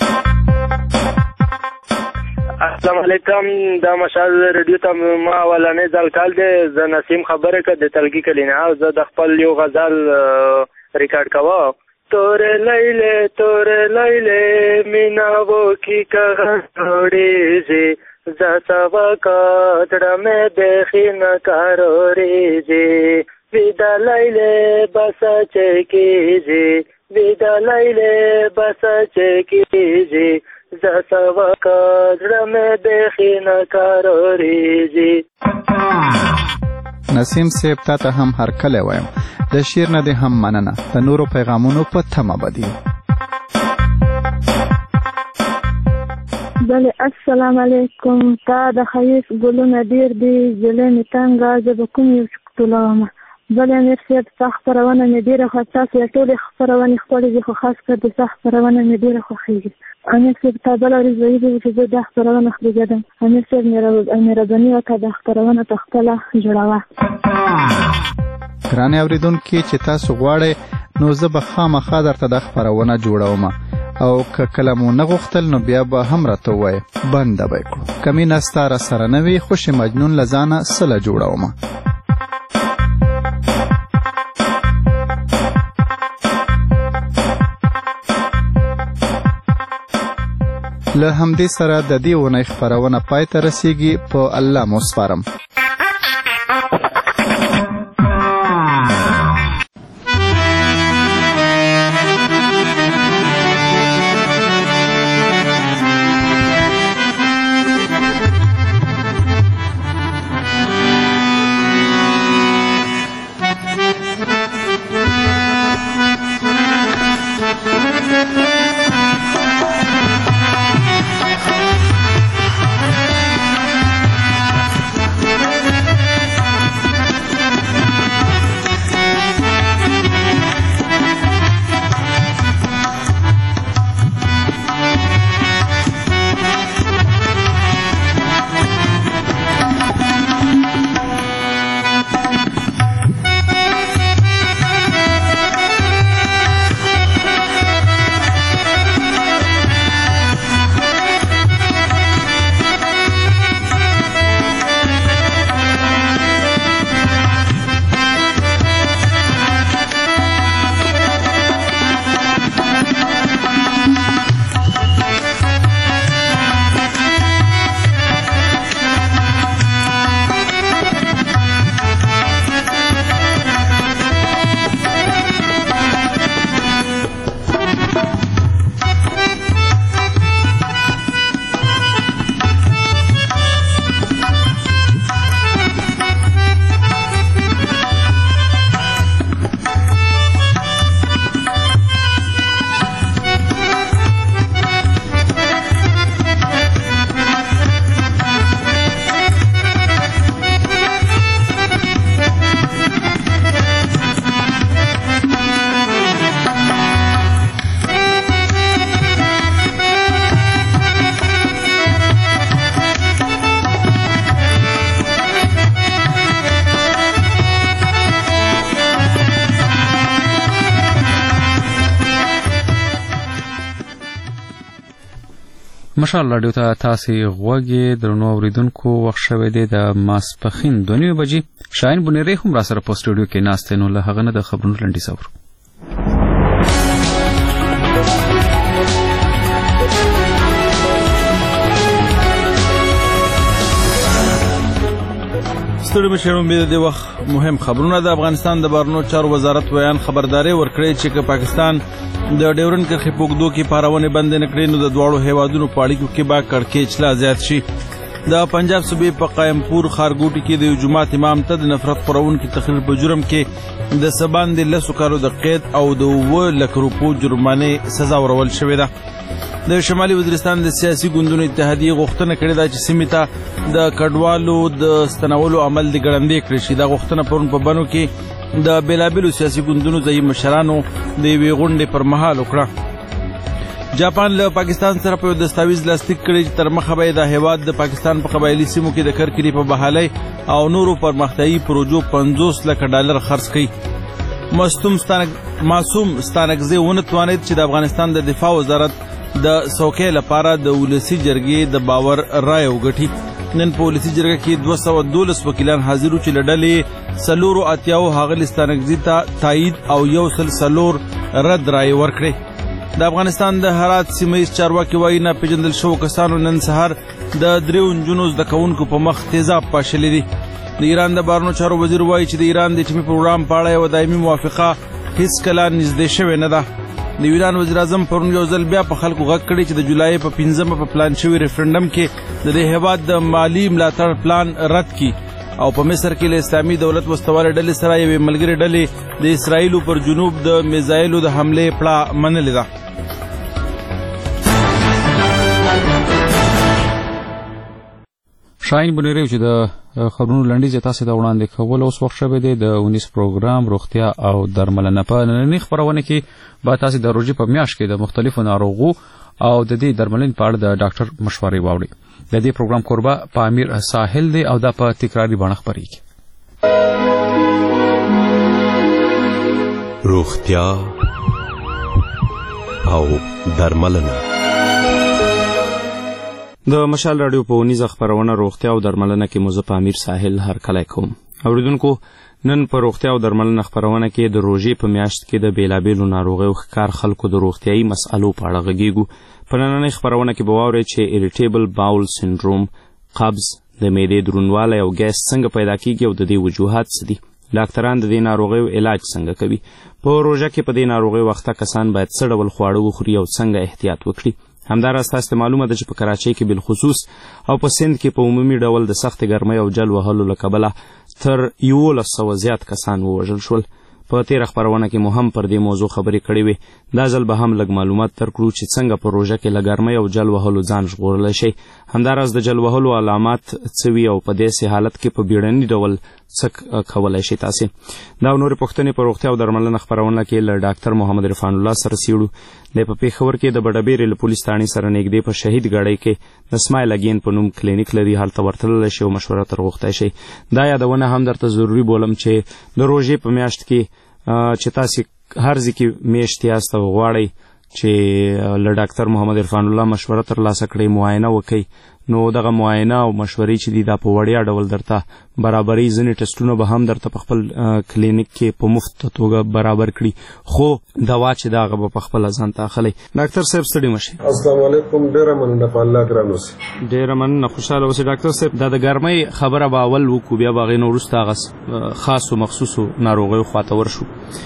السلام علیکم، دا مشال ریډیو ته ما اولنی ځل کال دی. زه نسیم خبره که د تلګي کلي نه او زه د خپل یو غزل ریکارډ کوه. تور لیلے میناو کی کغن توڑیزی زسوا کاتڑا میں دیخی نکارو ریزی ویدا لیلے بسا چیکیزی ویدا لیلے بسا چیکیزی زسوا کاتڑا میں دیخی نکارو ریزی. نسیم صاحب تا ته هم هر کله وایم د شیر نه دې هم مننه د نورو پیغامونو په تمه بدی. بله السلام علیکم، تا د خیس ګلونه ډیر دی زلمی تنګه زه به کوم یو ټولومه. بله امیر صاحب ستا خپرونه مې ډېره خوښه، تاسو یې ټولې خپرونې ښکلې دي خو خاص کر د ستا خپرونه مې ډېره خوښېږي. امیر صاحب تا بله ورځ ویلي وو چې زه دا خپرونه خپرېږدم. امیر صاحب مهرباني وکړه دا خپرونه په خپله جوړوه. ګرانې اورېدونکي چې تاسو غواړئ نو زه به خامخا درته دا خپرونه جوړوم او که کله مو نه غوښتل نو بیا به هم راته ووایې بنده به یې کړو. که مینه ستا راسره نه وي خوشې مجنون له ځانه سله جوړوم. له همدې سره د دې اونۍ خپرونه پای ته رسیږي. په الله مو سپارم. مشال راډیو ته تاسې غوږی درنو اوریدونکو وخت شوی دی د ماسپښین 2:30 بجې. شاهین بنیری هم را سره په سټوډیو کې ناست دی نو له هغه نه د خبرونو لنډیز اورو. ستړي مشرون به د وخت مهم خبرونه د افغانستان د بهرنیو چارو وزارت ویان خبرداري ورکړې چې که پاکستان د ډیورنډ کرښې په اوږدو کې پارونې بندې نه کړي نو د دواړو هیوادونو په اړیکو کې به کړکېچ لا زیات شي. د پنجاب صوبې په قایمپور ښارګوټي کې د یو جومات امام ته د نفرت خپروونکي تقریر په جرم کې د څه باندې 10 کالو د قید او د 7 لک روپو جرمانې سزا ورول شوې ده. د شمالي وزیرستان د سیاسي ګوندونو اتحادیې غوښتنه کړې ده چې سیمې ته د کډوالو د ستنولو عمل د ګړندی کړی شي. دا غوښتنه پرون په بنو کې د بېلابېلو سیاسي ګوندونو ځایي مشرانو د یوې غونډې پر مهال وکړه. جاپان له پاکستان سره په یو دستاویز لاسلیک کړی چې تر مخه به د هیواد د پاکستان په قبایلي سیمو کې د کرکري په بحالۍ او نورو پرمختیایي پروژو 50 لک ډالر خرڅ کړي. معصوم ستانکزی ونه توانید چې د افغانستان د دفاع وزارت د څوکۍ لپاره د ولسي جرګې د باور رایه وګټي. نن په ولسي جرګه کې 212 وکیلان حاضر وو چې له ډلې 480 ښاغلي ستانکزي ته تایید او 104 رد رایې ورکړې. د افغانستان د هرات سیمه ییز چارواکي وایي ناپېژندل شوو کسانو نن سهار د 3 نجونو زده کوونکو په مخ تیزاب پاشلی دي. د ایران د بهرنیو چارو وزیر وایي چې د ایران د اټومي پروګرام په اړه یوه دایمي موافقه هیڅکله نږدې شوې نه ده. د ایران وزیر اعظم پرون یو ځل بیا په خلکو غږ کړی چې د جولای په 15 په پلان شوي ریفرنډم کې د دې هیواد د مالي ملاتړ پلان رد کړي او په مصر کې له اسلامي دولت وسوالې ډلې سره یوې ملګرې ډلې د اسرائیلو پر جنوب د میزایلو د حملې پړه منلې ده. شاهین بنيري چې د خبرونو لنډیز تاسو ته وړاندې کول اوس وخت شوه د 19 پروګرام روغتیا او درملنه په نننۍ خبرونه کې به تاسو د روژې په میاشت کې د مختلفو ناروغو او د دې درملنې په اړه د ډاکټر مشورې واوري. د دې پروګرام کوربه په امیر ساحل دی او دا په تکراري بڼه خبرېږي. روغتیا او درملنه د مشال رادیو په ونیزه خبرونه روغتیا او درملنه کې موزه په امیر ساحل هر کله کوم. اوریدونکو نن په روغتیا او درملنه خبرونه کې د روژې په میاشت کې د بیلابېلو ناروغیو ښکار خلکو د روغتیایي مسألو په اړه غږیږو. په نننۍ خبرونه کې به واورئ چې اریټیبل باول سنډروم، قبض، د معدې دروندوالی او ګیس څنګه پیدا کیږي او د دې وجوهات څه دي. ډاکټران د دې ناروغیو علاج څنګه کوي. په روژه کې په دې ناروغیو وخته کسان باید څه ډول خواړه وخوري او څنګه احتیاط وکړي. همداراز تاسو ته معلومه ده چې په کراچۍ کې بالخصوص او په سند کې په عمومي ډول د سختې ګرمۍ او جل وهلو له کبله تر 1100 زیات کسان ووژل شول. په تیره خبرونه کې مو هم پر دې موضوع خبرې کړې وې. دا ځل به هم لږ معلومات درکړو چې څنګه په روژه کې له ګرمۍ او جل وهلو ځان ژغورلی شئ. همداراز د جل وهلو علامات څه وي او په داسې حالت کې په بیړني ډول څه کولی شئ تاسې. دا او نورې پوښتنې په روغتیا او درملنه خپرونه کې له ډاکټر محمد عرفان الله سره څېړو. دی په پېښور کې د بډهبېرې له پولیس تاڼې سره نږدې په شهید ګړۍ کې د سمایل اګین په نوم کلینیک لري. هلته ورتللی شئ او مشوره تر غوښتی شئ. دا یادونه هم درته ضروري بولم چې د روژې په میاشت کې چې تاسې هر ځای کې میاشت یاست او غواړئ چې له ډاکټر محمد عرفان الله مشوره ترلاسه کړئ، معاینه وکئ، نو دغه معاینه او مشورې چې دي دا په وړیا ډول درته برابرۍ. ځینې ټسټونه به هم درته په خپل کلینیک کې په مفت توګه برابر کړي، خو دوا چې دا هغه به په خپله ځان ته اخلئ. ډاکټر صاحب ستړي مه شئ. السلام علیکم. ډېره مننه، په الله ګران اوسئ. ډېره مننه، خوشحاله اوسئ. ډاکټر صاحب دا د ګرمۍ خبره به اول وکړو، بیا به هغې نه وروسته هغه خاصو مخصوصو ناروغیو خواته ورشو.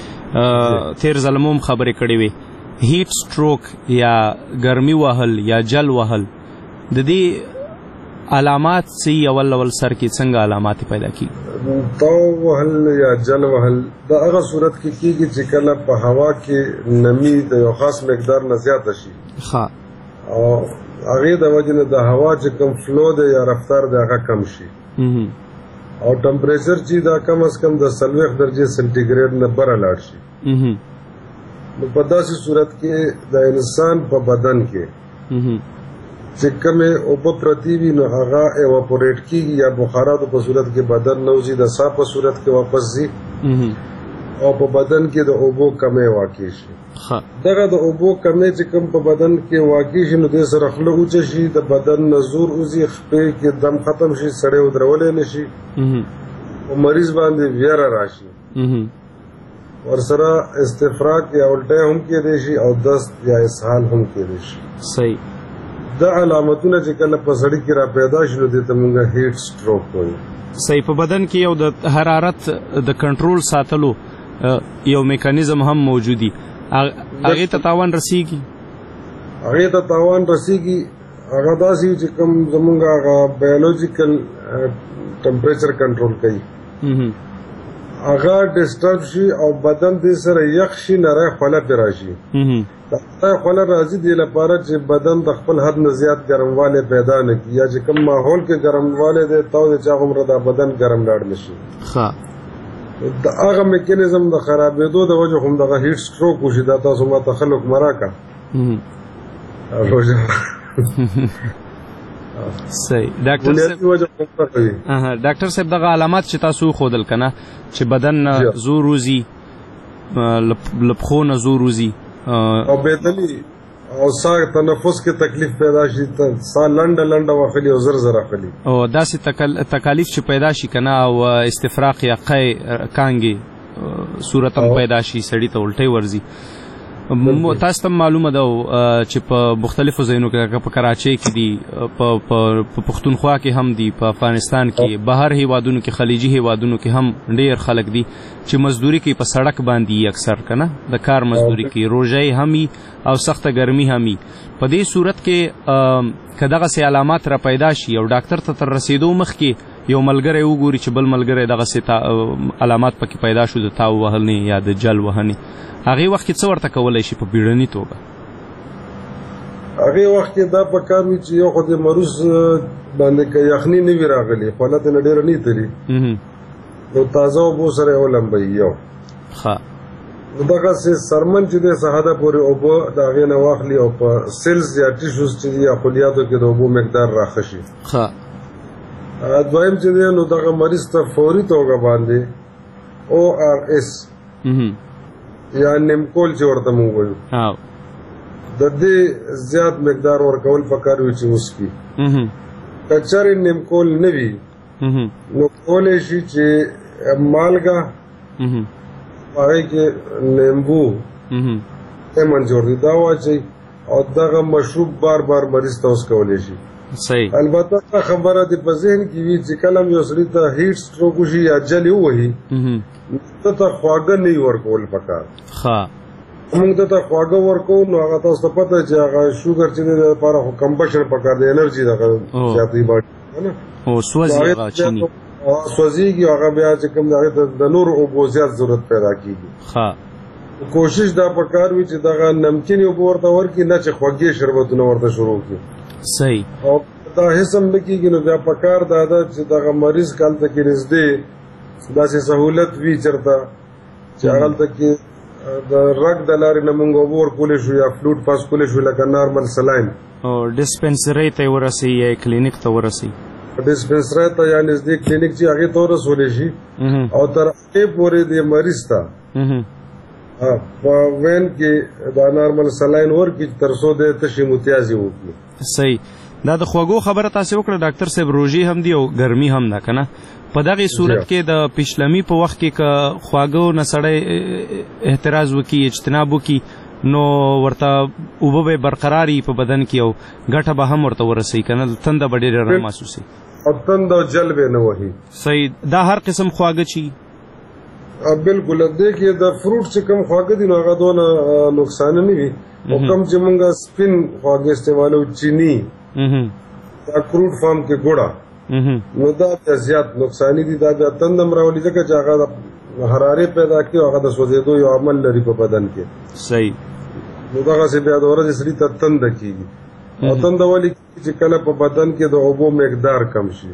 تیر ځل مو هم خبرې کړې وې، هیټ سټروک یا ګرمي وهل یا جل وهل، د دې علامات څه اول سر کې څنګه علامات پیدا کیږي؟ تاو وهل یا جل وهل دا هغه صورت کې کیږي چې کله په هوا کې نمی د یو خاص مقدار نه زیاته شي او هغې د وجې نه د هوا چې کوم فلو دی یا رفتار دی هغه کم شي او ټمپریچر چې دا کم از کم د 40 درجې سنټیګریډ نه بره لاړ شي. نو په داسې صورت کې د انسان په بدن کې چې کومې اوبه پرتې وي نو هغه ایواپوریټ کېږي یا بخاراتو په صورت کې بدن نه وځي، د ساه په صورت کې واپس ځي او په بدن کې د اوبو کمی واقع شي. دغه د اوبو کمی چې کوم په بدن کې واقع شي نو دې سره خوله اوچه شي، د بدن نه زور وځي، خپې کې دم ختم شي، سړی ودرولی نه شي او مریض باندې ویره راشي، ورسره استفراق یا الټی هم کېدی شي او دست یا اسهال هم کېدی شي. صحیح. دا علامتونه چې کله په سړی کې را پیدا شي نو دې ته مونږ هیټ سټروک وایو. صحیح. په بدن کې یو د حرارت د کنټرول ساتلو یو میکانیزم هم موجودي، هغه ته تاوان رسیږي. هغه داسې چې کوم زمونږ هغه بایولوژیکل ټمپریچر کنټرول کوي، هغه ډسټرب شي او بدن دې سره یخ شي، نری خوله پرې راشي. دا خوله راځي دې لپاره چې بدن د خپل حد نه زیات ګرموالی پیدا نه کړي، یا چې کوم ماحول کې ګرموالی دی تاو د چا عمره دا بدن ګرم لاړ نه شي. د هغه میکانیزم د خرابېدو د وجه هم دغه هیټ سټروک وشي. دا تاسو ما ته خلک مراکه صحیح. ډاکټر صاحب دغه علامات چې تاسو ښودل کنه چې بدن زور وزي، لپخو نه زور وزي او بیدلی او ساه تنفس کې تکلیف پیدا شي، ساه لنډه واخلي او زر زر اخلي، او داسې تکالیف چې پیدا شي کنه او استفراق یا کانګي صورت هم پیدا شي، سړی ته الټي ورزي. تاسو ته معلومه ده چې په مختلفو ځایونو کې په کراچۍ کې دي، په پښتونخوا کې هم دي، په افغانستان کې، بهر هیوادونو کې، خلیجي هیوادونو کې هم ډیر خلک دي چې مزدوري کوي په سړک باندې، اکثر کنه د کار مزدوري کوي، روژې هم او سخته ګرمي هم. په دې صورت کې که دغسې علامات را پیدا شي او ډاکټر ته تر رسېدو مخکې یو ملګری وګوري چې بل ملګری دغسې علامات پکې پیدا شو د تاو وهلنې یا د جل وهنې، هغې وخت کې څه ورته کولی شي په بیړني توګه؟ هغې وخت کې دا پکار وي چې یو خو د مروز باندې که یخني نه وي راغلې، خوله ته نه ډېره نه تلي، نو تازه اوبو سره یې ولمبوي. یو نو دغسې سرمن چې دی څه حده پورې اوبه د هغې نه واخلي او په سیلز یا ټیشوز چې دي یا خلیاتو کې د اوبو مقدار راښه شي. دویم چې دی نو دغه مریض ته فوري توګه باندې ORS یا نیمکول چې ورته مونږ وایو د دې زیات مقدار ورکول پکار وي چې وسکي. که چېرې نیمکول نه وي نو کولی شي چې مالګه هغې کې لیمبو لیمن جوړ دي دا واچوي او دغه مشروب بار بار مریض ته اوس کولی شي. صحیح. البته خبره دې په ذهن کې وي چې کله یو سړي ته هیټ سټروک وشي یا جلې ووهي ته خواږه نه ورکول پکار. موږ ته خواږه ورکوو نو هغه تاسو ته پته چې هغه شوګر چې دی د لپاره خو کمبشن پکار دی، انرژي دغه زیاتوي باډي نه او سوځي سوځيږي، هغه بیا چې کوم هغې ته د نورو اوبو زیات ضرورت پیدا کېږي. کوشش دا پکار وي چې دغه نمکینې اوبه ورته ورکړي، نه چې خوږې شربتونه ورته شروع کړي. صحیح. او دا حسم نه کېږي نو بیا پکار دا ده چې دغه مریض که هلته کې نږدې داسې سهولت وي چېرته چې هغلته کې د رګ د لارې نه مونږ اوبه ورکولی شو یا فلوټ پاس کولی شو لکه نارمل سلاین، او ډسپنسرۍ ته یې ورسوي یا کلینیک ته ورسوي، ډسپنسرۍ ته یا نږدې کلینیک چې هغې ته ورسولی شي او تر هغې پورې د مریض ته په وین کې دا نارمل سلاین ورکړي تر څو د تشې متیازې وکړي. صحیح. دا د خوږو خبره تاسې وکړه ډاکټر صاحب، روژې هم دي او ګرمي هم ده که نه؟ په دغې صورت کې د پیشلمي په وخت کې که خواږو نه سړی احتراز وکړي، اجتناب وکړي، نو ورته اوبه به برقرار وي په بدن کې او ګټه به هم ورته ورسوي که نه؟ تنده به ډېره نه محسوسوي او تنده او جل به نه وهي. صحیح. دا هر قسم خواږه چي؟ بالکل. دې کې د فروټ چې کوم خواږه دي نو هغه دونه نقصان نه وي، او کوم چې مونږ سپین خواږه استعمالو، چینی یا کروډ فارم کې ګوړه، نو دا بیا زیات نقصاني دي. دا بیا تندم راولي ځکه چې هغه د حرارې پیدا کوي، هغه د سوځېدو یو عمل لري په بدن کې. صحیح. نو دغسې بیا د ورځې سړي ته تنده کېږي، او تنده ولې کېږي چې کله په بدن کې د اوبو مقدار کم شي،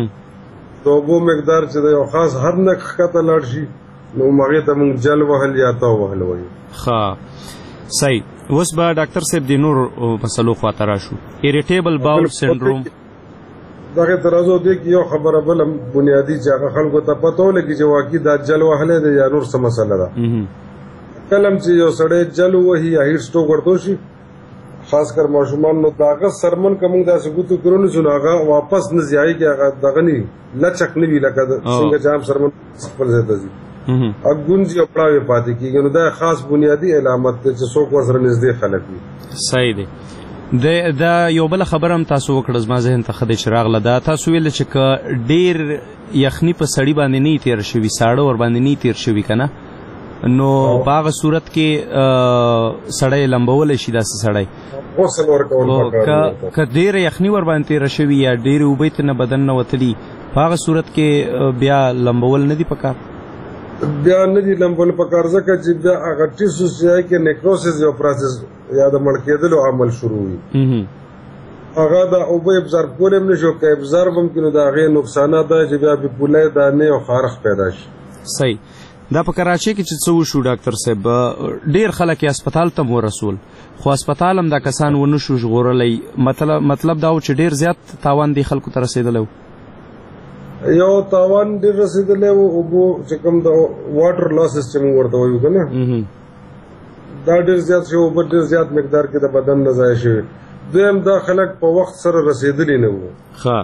د اوبو مقدار چې د یو خاص حد نه ښکته لاړ شي نو هغې ته مونږ جل وهل یا تاو وهل وایو. صحیح. اوس به ډاکټر صاحب د نور مسلو خواته راشو. اریټیبل باول سنډروم دغې ته راځو. دې کې یو خبره بله بنیادي چې هغه خلکو ته پته ولګي چې واقعي دا جل وهلی دی یا نور څه مسله ده. کله چې یو سړی جل ووهي یا هیټ سټروک ورته وشي، خاص کر ماشومان، نو د هغه سرمن که موږ داسې ګوتو کړو نو نو هغه واپس نه ځي، هغې کې هغه دغه نه وي، لچک نه وي لکه څنګه چې عام سرمن خپل ځای ته ځي، ګونځي او پړاوې پاتې کېږي. نو دا خاص بنیادي علامت دی چې څوک ورسره نږدې خلک وي. صحیح دی. دا یو بل خبره هم تاسو وکړه زما ذهن ته ښه دی چې راغله دا تاسو ویل چې که ډېر یخني په سړي باندې نه تېر شوي ساړه ور باندې نه تېر شوي که نه نو په هغه صورت کې سړی لمبولی شي داسې سړی غسل ورکول پکار که ډېره یخني ور باندې تېره شوي یا ډېرې اوبه ترې نه بدن نه وتلي په هغه صورت کې بیا لمبول نه دي پکار بیا نه دي لمبول پکار ځکه چې بیا هغه ټیسوس چې کې نیکروسس یو پروسس یا د مړ کېدلو عمل شروع وي هغه د اوبه ابزارب کول هم نشو که ابزارب هم کړي نو د هغې نقصانات دا چې بیا بپولۍ دانې او خارښ پیدا شي صحیح دا په کراچۍ کې چې څه وشو ډاکټر صاحب ډېر خلک یې هسپتال ته ورسول خو هسپتال هم دا کسان ونه شو ژغورلی مطلب دا و چې ډېر زیات تاوان دی خلکو ته رسېدلی و یو تاوان ډېر رسېدلی و اوبو چې کوم د واټر لاسز چې موږ ورته وایو که نه دا ډېر زیات شوي اوبه ډېر زیات مقدار کې د بدن نه ضایع شوي دویم دا خلک په وخت سره رسېدلي نه وو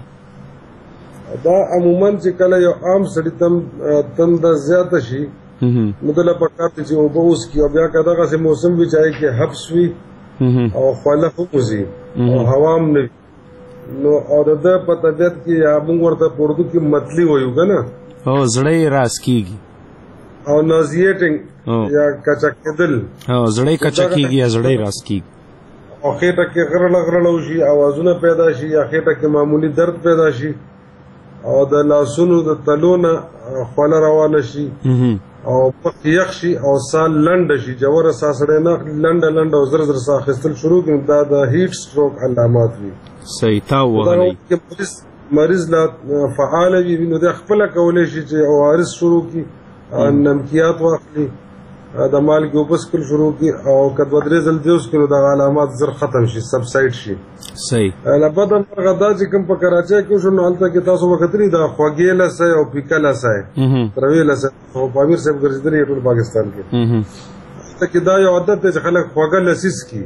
دا عموما چې کله یو عام سړي تنده زیاته شي نو دله پکار دی چې اوبه وڅښي او بیا که دغسې موسم وي چې هغې کې حبس وي او خوله هم وځي او هوا هم نه وي نو او د ده په طبیعت کې یا موږ ورته په اردو کې متلي وایو که نه زړه یې راس کېږي او نازیټنګ یا کچه کېدل زړه یې کچه کېږي یا زړه یې راس کېږي او خېټه کې غرله غرله وشي اوازونه پیدا شي یا خېټه کې معمولی درد پیدا شي او د لاسونو د تلو نه خوله روانه شي او مخ یخ شي او ساه لنډه شي جوره ساه سړی نه لنډه لنډه او زر زر ساه اخیستل شروع کړي دا د هیټ سټروک علامات وي صحیح تاو وهلی مریض لا فعاله وي نو دی خپله کولی شي چې اوارس شروع کړي نمکیات واخلي د مالګې اوبه څښل شروع کړي او که دوه درې ځل دې وڅښي نو دغه علامات زر ختم شي سبسایډ شي صحیح له بده مرغه دا چې کوم په کراچۍ کې وشو نو هلته کې تاسو به کتلي دا خوږې لسی او پیکه لسی تروې لسی او په امیر صاحب ګرځېدلي ټول پاکستان کې هلته کې دا یو عادت دی چې خلک خوږه لسی څکي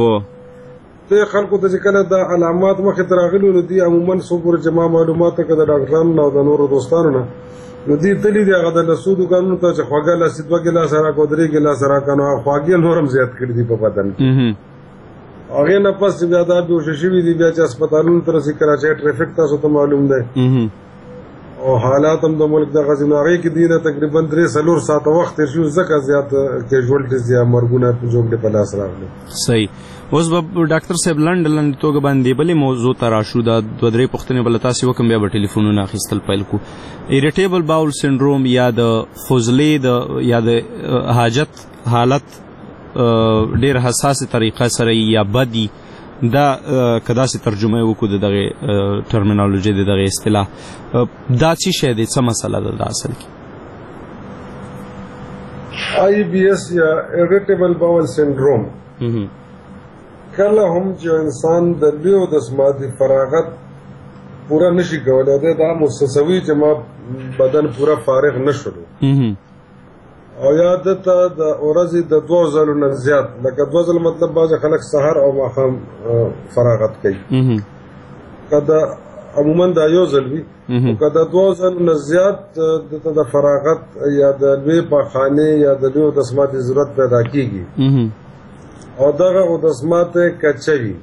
دې خلکو ته چې کله دا علامات مخې ته راغلي نو دوی عموما څو پورې چې ما معلومات که د ډاکټرانو او د نورو دوستانو نه نو دوی تلي دي هغه د لسو دوکانونو ته چې خوږه لسي 2 ګیلاسه راکړه 3 ګیلاسه راکړه نو خواږې نور هم زیات کړي دي په بدن کې هغې نه پس چې بیا دا بېهوشه شوي دي بیا چې هسپتالونو ته رسي کراچۍ ټریفک تاسو ته معلوم دی او حالات هم د ملک دغسې نو هغې کې دوی نه تقریبا 3-4 ساعته وخت تېر شوي ځکه زیات کیژوالټیز یا مرګونه جوګړې په لاس راغلي صحیح اوس به ډاکټر صاحب لنډ توګه باندې بلې موضوع ته راشو دا 2-3 پوښتنې به له تاسې وکړم بیا به ټلیفونونه اخیستل پیل کړو ایریټیبل باول سنډروم یا د فضلې یا د حاجت حالت ډېر حساسه طریقه سره یا بدی دا که داسې ترجمه یې وکړو د دغې ټرمینالوژي د دغې اصطلاح دا څه شی دی څه مسله ده دا اصل کې IBS یا ایریټیبل باول سنډروم کله هم چې انسان د لوی او د سماعتي فراغت پوره نشي کولی دی دا مستصوي چې ما بدن پوره فارغ نشولو او یا دته د ورځې د 2 ځلو نه زیات لکه 2 ځل مطلب بعضې خلک سهار او ماښام فراغت کوي که د عموما دا یو ځل وي که د 2 ځلو نه زیات دته د فراغت یا د لوی پاخانې یا د لوی او د سماعتي ضرورت پیدا کېږي او دغه اودسمات کچه وي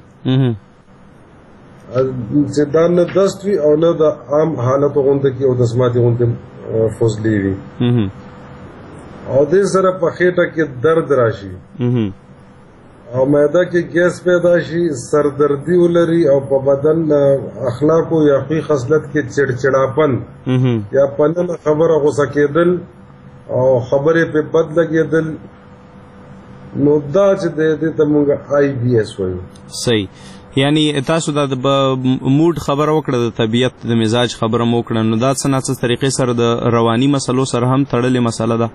چې دا نه دست وي او نه د عام حالتو غونډه کې اودسمات غونډه فضلې وي او دې سره په خېټه کې درد راشي او معده کې ګیس پیدا شي سردردي ولري او په بدن اخلاقو یا خوی خصلت کې چړچړاپن یا پنه خبره غوسه کېدل او خبرې په بد لګېدل نو دا چې دې ته موږ IBS وایو صحیح یعنی تاسو دا د موډ خبره وکړه د طبیعت د مزاج خبره مو وکړه نو دا څه ناڅه طریقې سره د رواني مسلو سره هم تړلې مسله ده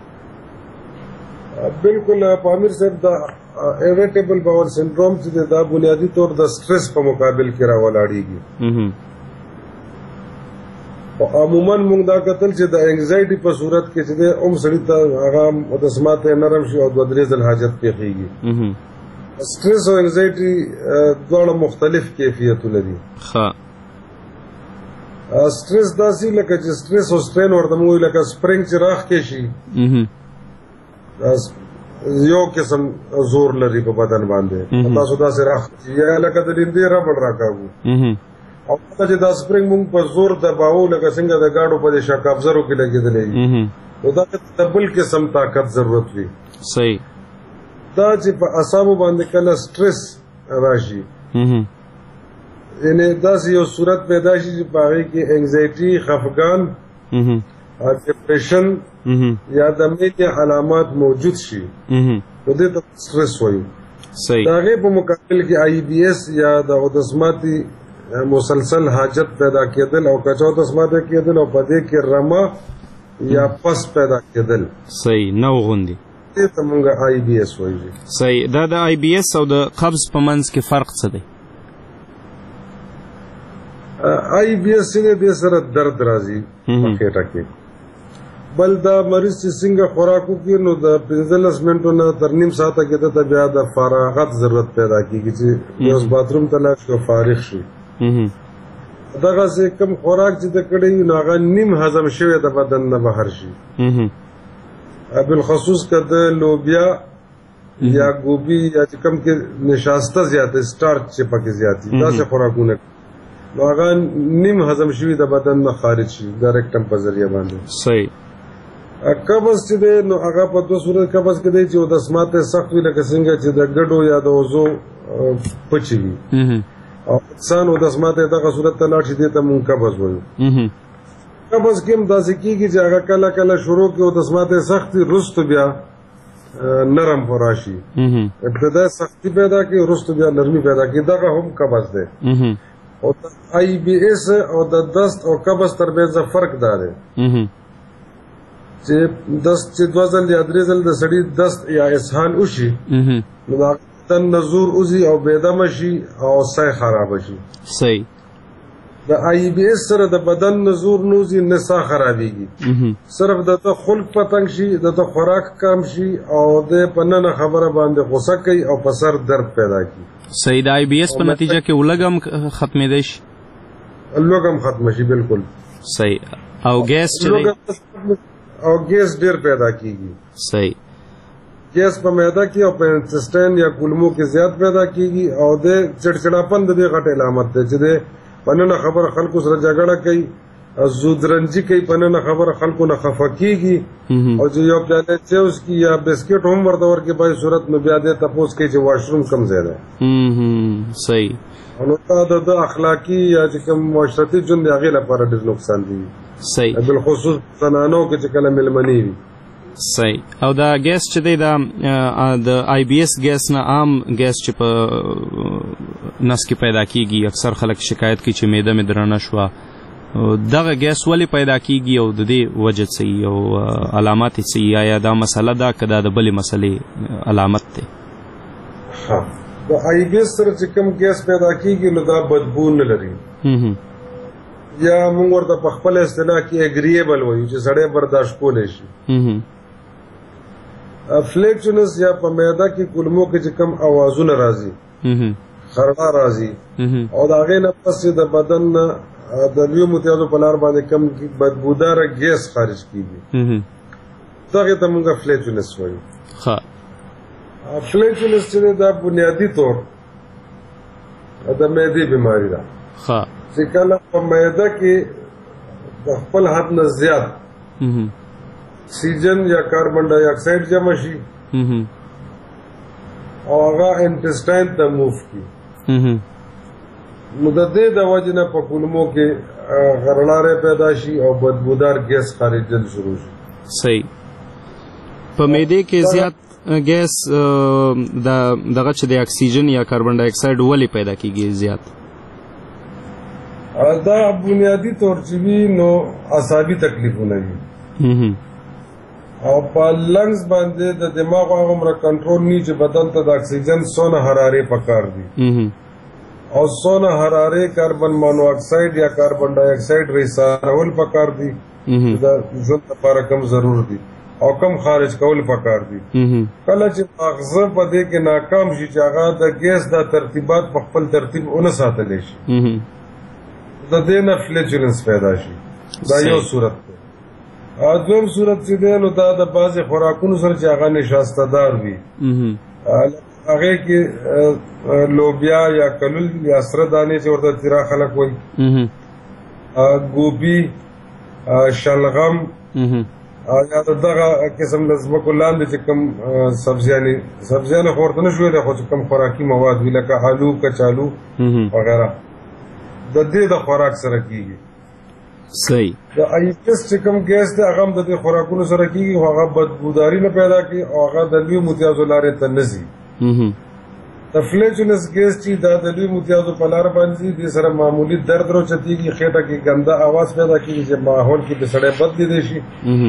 بالکل پامیر صاحب دا ایریټیبل باول سنډروم چې دا بنیادی طور د سټرس په مقابل کې راولاړېږي عموما موږ دا کتل چې د انګزایټي په صورت کې چې د سړي ته هغه مدسمات نرم شي او 2-3 ځل حاجت پېښېږي سټرس او انګزایټي دواړه مختلف کیفیتونه دي سټرس داسې لکه چې سټرس او سټرین ورته موږ لکه سپرینګ چې راخ کې شي یو قسم زور لري په بدن باندې تاسو دا سره یا لکه د دې ربړ راکاږو او چې دا سپرینګ مونږ په زور دباو لکه څنګه د گاډو په شاک ابزرو کې لګیدلې نو دا د بل قسم طاقت ضرورت وي صحیح دا چې په اعصابو باندې کله سټرس راشي یعنی دا یو صورت پیدا شي چې په هغه کې انگزایټي خفګان او ډیپریشن یا د مینې علامات موجود شي نو دې ته سټرس وایي صحیح دا غي په مقابل کې آی بی ایس یا د اودسماتي مسلسل حاجت پیدا کېدل او کچاو دسماته کېدل او په دې کې رما یا پس پیدا کېدل صحیح نو غوندي دې ته مونږ آی بی ایس وایي صحیح دا د آی بی ایس او د قبض په منځ کې فرق څه دی آی بی ایس دې سره درد راځي په خېټه کې بل دا مریض چې څنګه خوراکو کې نو د 15 منټو نه تر نیم ساعته کې ته بیا د فراغت ضرورت پیدا کیږي چې اوس باتروم ته لاړ شو فارغ شي دغه څه کم خوراک چې د کړي نو هغه نیم هضم شوی د بدن نه بهر شي بالخصوص کده لوبیا یا ګوبي یا چې کم کې نشاسته زیاته سٹارچ چې پکې زیاتی دا څه خوراکونه نو هغه نیم هضم شوی د بدن نه خارج شي ډایرکټ په ذریعہ باندې صحیح قبض چې دی نو هغه په دوه صورت قبض کې دی چې د سماته سخت وي لکه څنګه چې د ګډو یا د وزو پچي وي او انسان د سماته دغه صورت ته لاړ شي دی ته مونږ قبض وایو قبض کې هم داسې کېږي چې هغه کله کله شروع کې د سماته سختي رستو بیا نرم فراشي ابتدا سختی پیدا کې رستو بیا نرمي پیدا کې دغه هم قبض دی او آی بی ایس او د دست او قبض ترمنځ فرق دی چې دست چې دوزل یا درېزل د سړي دست یا اسهال وشي نو دا تن نزور اوزي او بيدم شي او سای خراب شي صحیح د آی بی ایس سره د بدن نزور نوزي نسا خرابيږي صرف د خلق پتنګ شي د خوراک کم شي او د پننه خبره باندې غوسه کوي او په سر درد پیدا کوي صحیح د آی بی ایس په نتیجه کې ولګم ختمې دی شي لوګم ختم شي بالکل صحیح او ګیس چې او ګیس ډیر پیدا کیږي صحیح ګیس په معده کې او په انټسټاین یا کولمو کې زیات پیدا کیږي او د چړچړاپن د دې غټ علامت ده چې د پننه خبر خلکو سره جګړه کوي زودرنجي کوي پننه خبر خلکو نه خفه کیږي او چې یو پیاله چوس کی یا بسکټ هم ورته ورکې په صورت نو بیا د تپوس کې چې واشروم کم زیاده صحیح نو دا د اخلاقی یا چې کوم معاشرتي ژوند هغه لپاره ډېر نقصان دي صحیح بالخصوص زنانو کې چې کله ملمنی وي صحیح او دا ګیس چې دی دا د آی بی ایس ګیس نه عام ګیس چې په نس کې پیدا کیږي اکثر خلک شکایت کوي چې معده مې درنه شوه دغه ګیس ولې پیدا کیږي او د دې وجه څه او علامات څه یا دا مسله ده که دا د بلې مسلې علامت دی د آی بی ایس سره چې کوم ګیس پیدا کیږي نو دا بدبو نه لري یا موږ ورته په خپل اصطلاح کې اګریبل وایو چې سړی برداشت کولی شي فلیکچنس یا په معده کې کولمو کې چې کوم اوازونه راځي خرړه راځي او د هغې نه پس د بدن نه د لویو متیازو په لار باندې کم بدبوداره ګیس خارج کیږي دغې ته موږ فلیکچنس وایو فلیکچنس چې دا بنیادي طور د معدې بیماري ده چې کله په معده کې د خپل حد نه زیات اکسیجن یا کاربن ډای اکساید جمع شي او هغه انټسټاین ته موو کی نو د دې د وجې نه په کولمو کې غرړاره پیدا شي او بدبودار ګیس خارجل شروع شي صحیح په معده کې زیات ګیس دغه چې د اکسیجن یا کاربن ډای اکساید ولې پیدا کیږي زیات دا بنیادی طور چې وي نو اعصابي تکلیفونه وي او په لنګز باندې د دماغ عمر کنټرول نه چې بدن ته د اکسیجن سونه حرارې پکار دي او سونه حرارې کاربن مونو اکساید یا کاربن ډای اکساید ریسارول پکار دي دا ژوند لپاره کم ضرور دي او کم خارج کول پکار دي کله چې مغزه په دې کې ناکام شي چې هغه د ګیس د ترتیبات په خپل ترتیب اون ساتل شي د دې نه فلیچولنس پیدا شي دا یو صورت ده دویم صورت چې دی نو دا د بعضې خوراکونو سره چې هغه نشاستهدار وي هغې کې لوبیا یا کلول یا سره دانې چې ورته تیرا خلک وایي ګوبي شلغم یا دغه قسم د ځمکو لاندې چې کوم سبزیانې خو ورته نه شو ویلی خو چې کوم خوراکي مواد وي لکه آلو کچالو وغیره د دې د خوراک سره کېږي صحیح د آیټس چې کوم ګیس دی هغه هم د دې خوراکونو سره کېږي خو هغه بدبوداري نه پیدا کوي او هغه د لویو متیازو لارې ته نه ځي د فلیچونس ګیس چې دا د لویو متیازو په لاره باندې ځي دې سره معمولي درد راوچتېږي خېټه کې ګنده اواز پیدا کېږي چې ماحول کې د سړی بد لیدی شي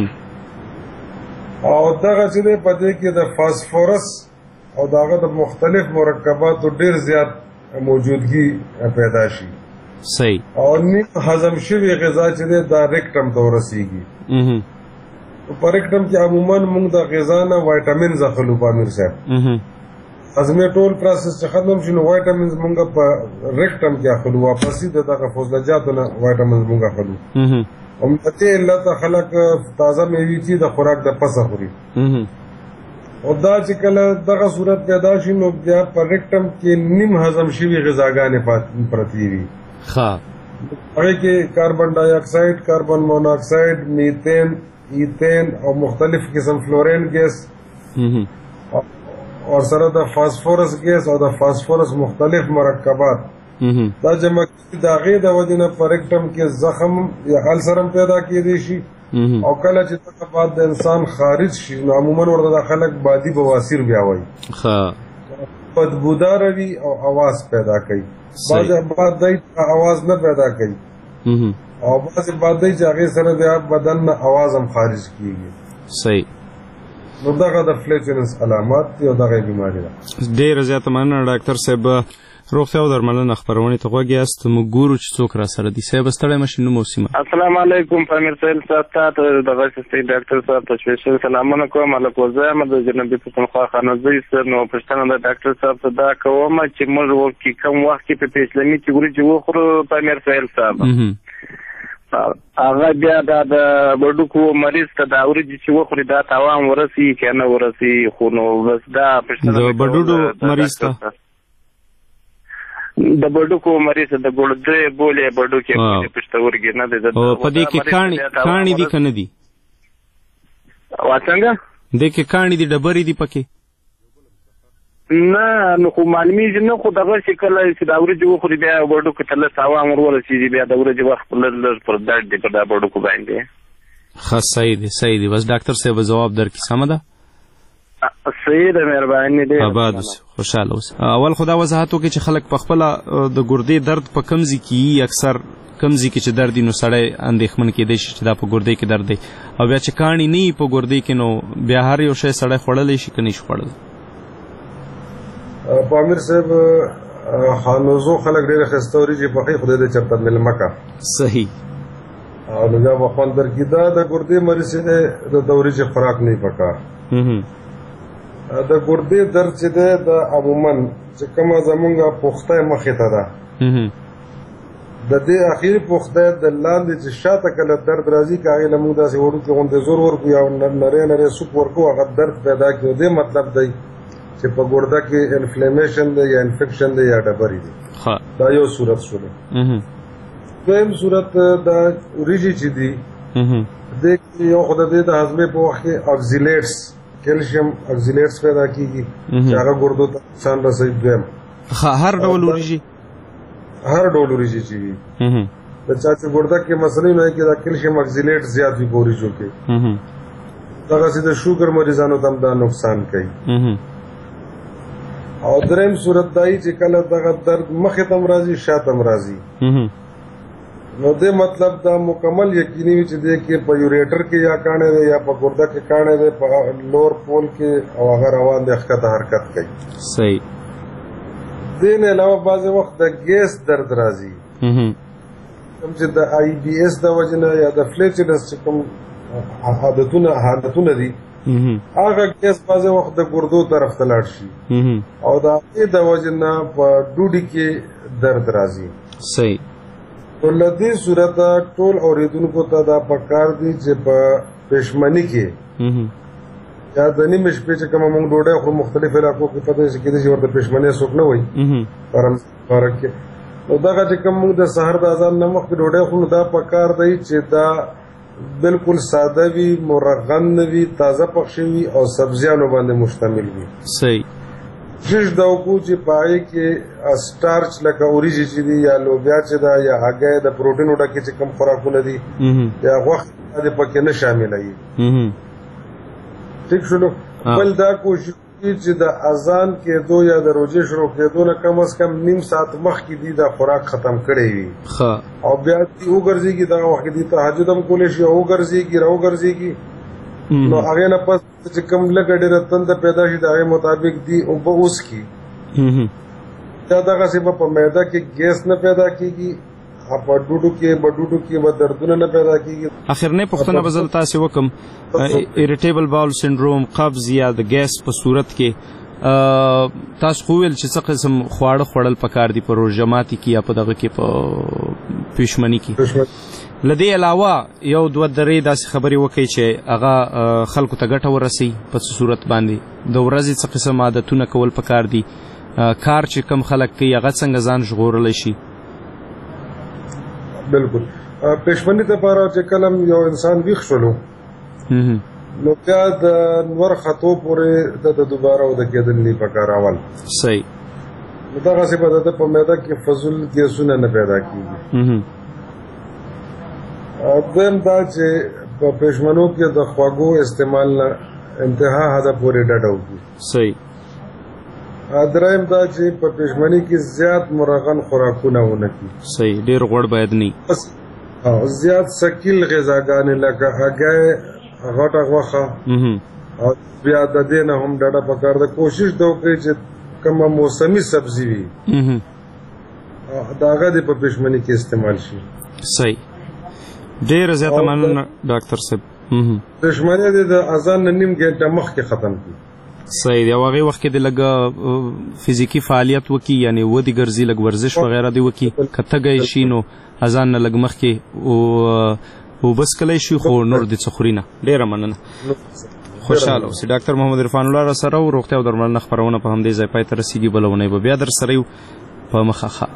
او دغه چې دی په دې کې د فاسفورس او د هغه د مختلف مرکباتو ډېر زیات موجودګي پیدا شي صحیح او نیم هضم شوی غذا چې دی دا ریکټم ته ورسېږي په ریکټم کې عموما موږ د غذا نه وایټامینز اخلو پامیر صاحب هضمي ټول پروسس چې ختم شي نو وایټامینز موږ په ریکټم کې اخلو واپسې د دغه فضلجاتو نه وایټامینز موږ اخلو همدې علت خلک تازه میوې چې د خوراک د پسه خوري او دا چې کله دغه صورت پیدا شي نو بیا په ریکټم کې نیم هضم شوي غذاګانې پرتې وي هغې کې کاربن ډای اکساید کاربن موناکساید میتین ایتین او مختلف قسم فلورین ګیس اور سره د فاسفورس ګیس او د فاسفورس مختلف مرکبات دا جمع د هغې د وجې نه په ریکټم کې زخم یا السر هم پیدا کېدی شي او کله چې دغه باد د انسان خارج شي نو عموما ورته د خلک بادي بواسیر بیا وایي بدبوداره وي او اواز پیدا کوي بعضې باد دی اواز نه پیدا کوي او بعضې باد دی چې هغې سره د بدن نه اواز هم خارج کېږي صحیح نو دغه د فلیچنس علامات دي او دغه بیماري ده ډېره زیاته مننه ډاکټر صاحب روغتیا او درملنه خپرونې ته غوږ یاست موږ ګورو چې څوک را سره دي صاحب ستړی مه شئ نوم او سیمه السلام علیکم پامیر صاحب ته دغه سیستي ډاکټر صاحب ته سپیشل سلامونه کوم هلک وزه یم د جنوبي پښتونخوا خانزۍ سر نو پوښتنه د ډاکټر صاحب ته دا کوم چې موږ کوم وخت کې په پیشلمي چې ورجې وخورو پامیر صاحب هغه بیا دا د بډوکو مریض ته دا ورجې چې وخوري دا تاوان ورسي که نه ورسي خو نو بس دا پوښتنه د بډوډو مریض ته د بډوکو مریض د ګړدې بولې بډوکې پښتورګي نه دي او په دې کې کاڼي دي که نه دي څنګه دې کې کاڼي دي ډبرې دي پکې نه نو خو معلومیږي نه خو دغه چې کله چې دا ورجې وخوري بیا بډوکو ته لږ تاوان ور ورسېږي بیا د ورجې وخت لږ پر درد دی په دا بډوکو باندې ښه صحیح دی بس ډاکټر صاحب ځواب درکړي سمه ده صحیح ده مهرباني دی آباد اوسې خوشحاله اوسې اول خو دا وضاحت وکړي چې خلک په خپله د ګردې درد په کوم ځای کې یي اکثر کوم ځای کې چې درد وي نو سړی اندېښمن کېدی شي چې دا په ګردې کې درد دی او بیا چې کاڼي نه وي په ګردې کې نو بیا هر یو شی سړی خوړلی شي که نه شي خوړلی پامیر صاحب خانوزو خلک ډېره ښایسته وریجې پخوي خدای دې چېرته مېلمه کا صحیح او نو بیا به خوند درکړي دا د ګردې مریض چې دی د وریجې خوراک نه وي پکار د ګردې درد چې دی د عموما چې کومه زمونږ پخته مخې ته ده د دې اخري پخته د لاندې چې شاته کله درد راځي که هغې له موږ داسې وړوکي غوندې زور ورکړو یا نری سوپ ورکړو هغه درد پیدا کړي دې مطلب دی چې په ګرده کې انفلیمیشن دی یا انفیکشن دی یا ډبرې دی دا یو صورت شوله دویم صورت دا وریجې چې دي دې کې یو خو د دې د هضمې په وخت کې اکزیلیټس کیلشیم اکزیلیټس پیدا کېږي چې هغه ګردو ته نقصان رسوي دویم هر ډول وریجې چې وي د چا چې ګرده کې مسلې نه کې دا کیلشیم اکزیلیټ زیات وي په وریجو کې دغسې د شوګر مریضانو ته هم دا نقصان کوي او دریم صورت دای چې کله دغه درد مخې ته هم راځي شاته هم راځي نو دې مطلب دا مکمل یقیني وي چې دې کې په یوریټر کې یا کاڼی دی یا په ګرده کې کاڼی دی په لور پول کې او هغه روان دی ښکته حرکت کوي صحیح دې نه علاوه بعضې وخت د ګیس درد راځي کوم چې د آی بي ایس د وجې نه یا د فلیچنس چې کوم حالتونه دي هغه ګیس بعضې وخت د ګردو طرف ته لاړ شي او د هغې د وجې نه په ډوډۍ کې درد راځي صحیح نو له دې صورته ټول اورېدونکو ته دا پکار دي چې په پښمنی کې یا د نیمې شپې چې کوم موږ ډوډۍ خو مختلف علاقو کې پته چې کېدای شي ورته پښمنی څوک نه وایي پرم کې نو دغه چې کوم موږ د سحر د اذان نه مخکې ډوډۍ خو دا پکار دی چې دا بالکل ساده وي مرغن وي تازه پخ وي او سبزیانو باندې مشتمل وي صحیح شش دا وکړو چې پای کې سټارچ لکه اوریجی چې دی یا لوبیا چې دا یا هګۍ د پروټین ډکه چې کم خوراکونه دي یا غوښه د پکې نه شاملای ٹھیک شلو بل دا کوشش چې د اذان کېدو یا د روزې شروع کېدو نه کم از کم نیم ساعت مخکې دی دا خوراک ختم کړی وي او بیا دی وګرځيږي دا وخت دی تهجد هم کولای شي او وګرځيږي نو هغه نه پس چې کوم لګ ډېر تند پیدا شي دا مطابق دی او به اوس کی دا دغه څه په معده کې ګیس نه پیدا کیږي په ډوډو کې به دردونه نه پیدا کیږي اخرنه پښتنه بزل تاسو وکم اریټیبل باول سنډروم قبض یا د ګیس په صورت کې تاسو خو ویل چې څه قسم خواړه خوړل پکار دي په روزماتي کې یا په دغه کې په پښمنی کې لدی علاوه یو دوه درې داسې خبرې وکړي چې هغه خلکو ته ګټه ورسي په صورت باندې د ورځې څه قسم عادتونه کول پکار دي کار چې کم خلک کوي هغه څنګه ځان ژغورلی شي بالکل پښمنی ته لپاره چې کلم یو انسان ویښ شولو نو بیا د نور خطو پورې د دوباره د کېدل نه پکار اول صحیح نو دغه څه په د په معده کې فضول ګیسونه نه پیدا کیږي دیم دا چې په پښمنو کې د خواږو استعمال نه انتها حد پورې ډډه وکړي صحیح دریم دا چې په پښمنۍ کې زیات مرغن خوراکونه ونه کړي صحیح ډېر غوړ باید نه زیات ثقیل غذاګانې لکه هګۍ غوټه غوښه او بیا د دې نه هم ډډه پکار ده کوشش دا وکړي چې کومه موسمي سبزي وي دا هغه د په پښمنۍ کې استعمال شي صحیح ډېر زیاته مننه ډاکټر صاحب پښمنۍ د اذان نیم ګنټه مخکې ختم کړي صحیح دی هغه وخت کې د لګ فزیکی فعالیت وکي یعنی ودی ګرځي لګ ورزش وغیرہ دی وکي کته گئی شي نو اذان نه لګ مخکې او بس کله شي خو نور د څخورینه ډېر مننه خوشاله اوسئ ډاکټر محمد عرفان الله را سره او روغتیا او درملنه خبرونه په همدې ځای پای ته رسیدي بلونه به بیا در سره یو په مخه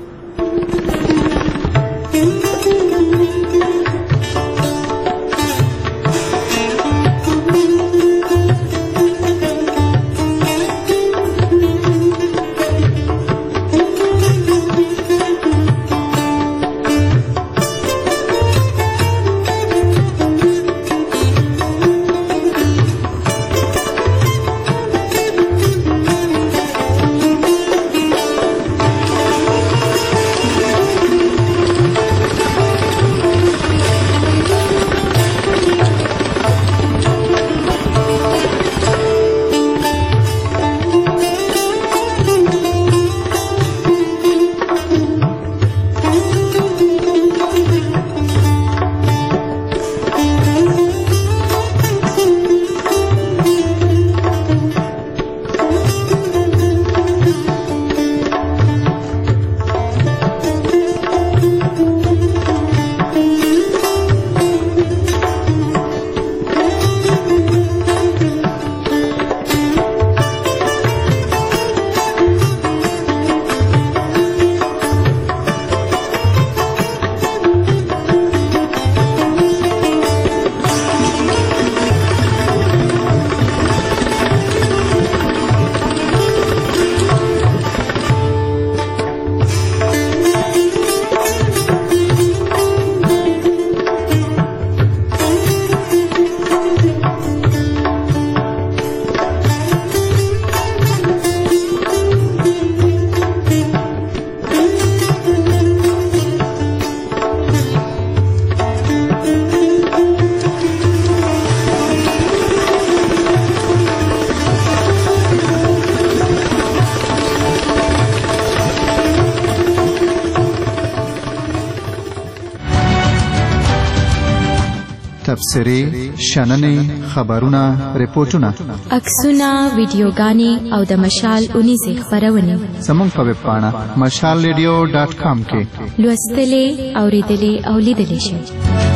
تبصرې شننې خبرونه ریپورتونه عکسونه ویډیوګانې او د مشال اونیزې خبرونه زموږ په ویب پاڼه mashalradio.com کې لوستلې اوریدلې او لیدلې شئ.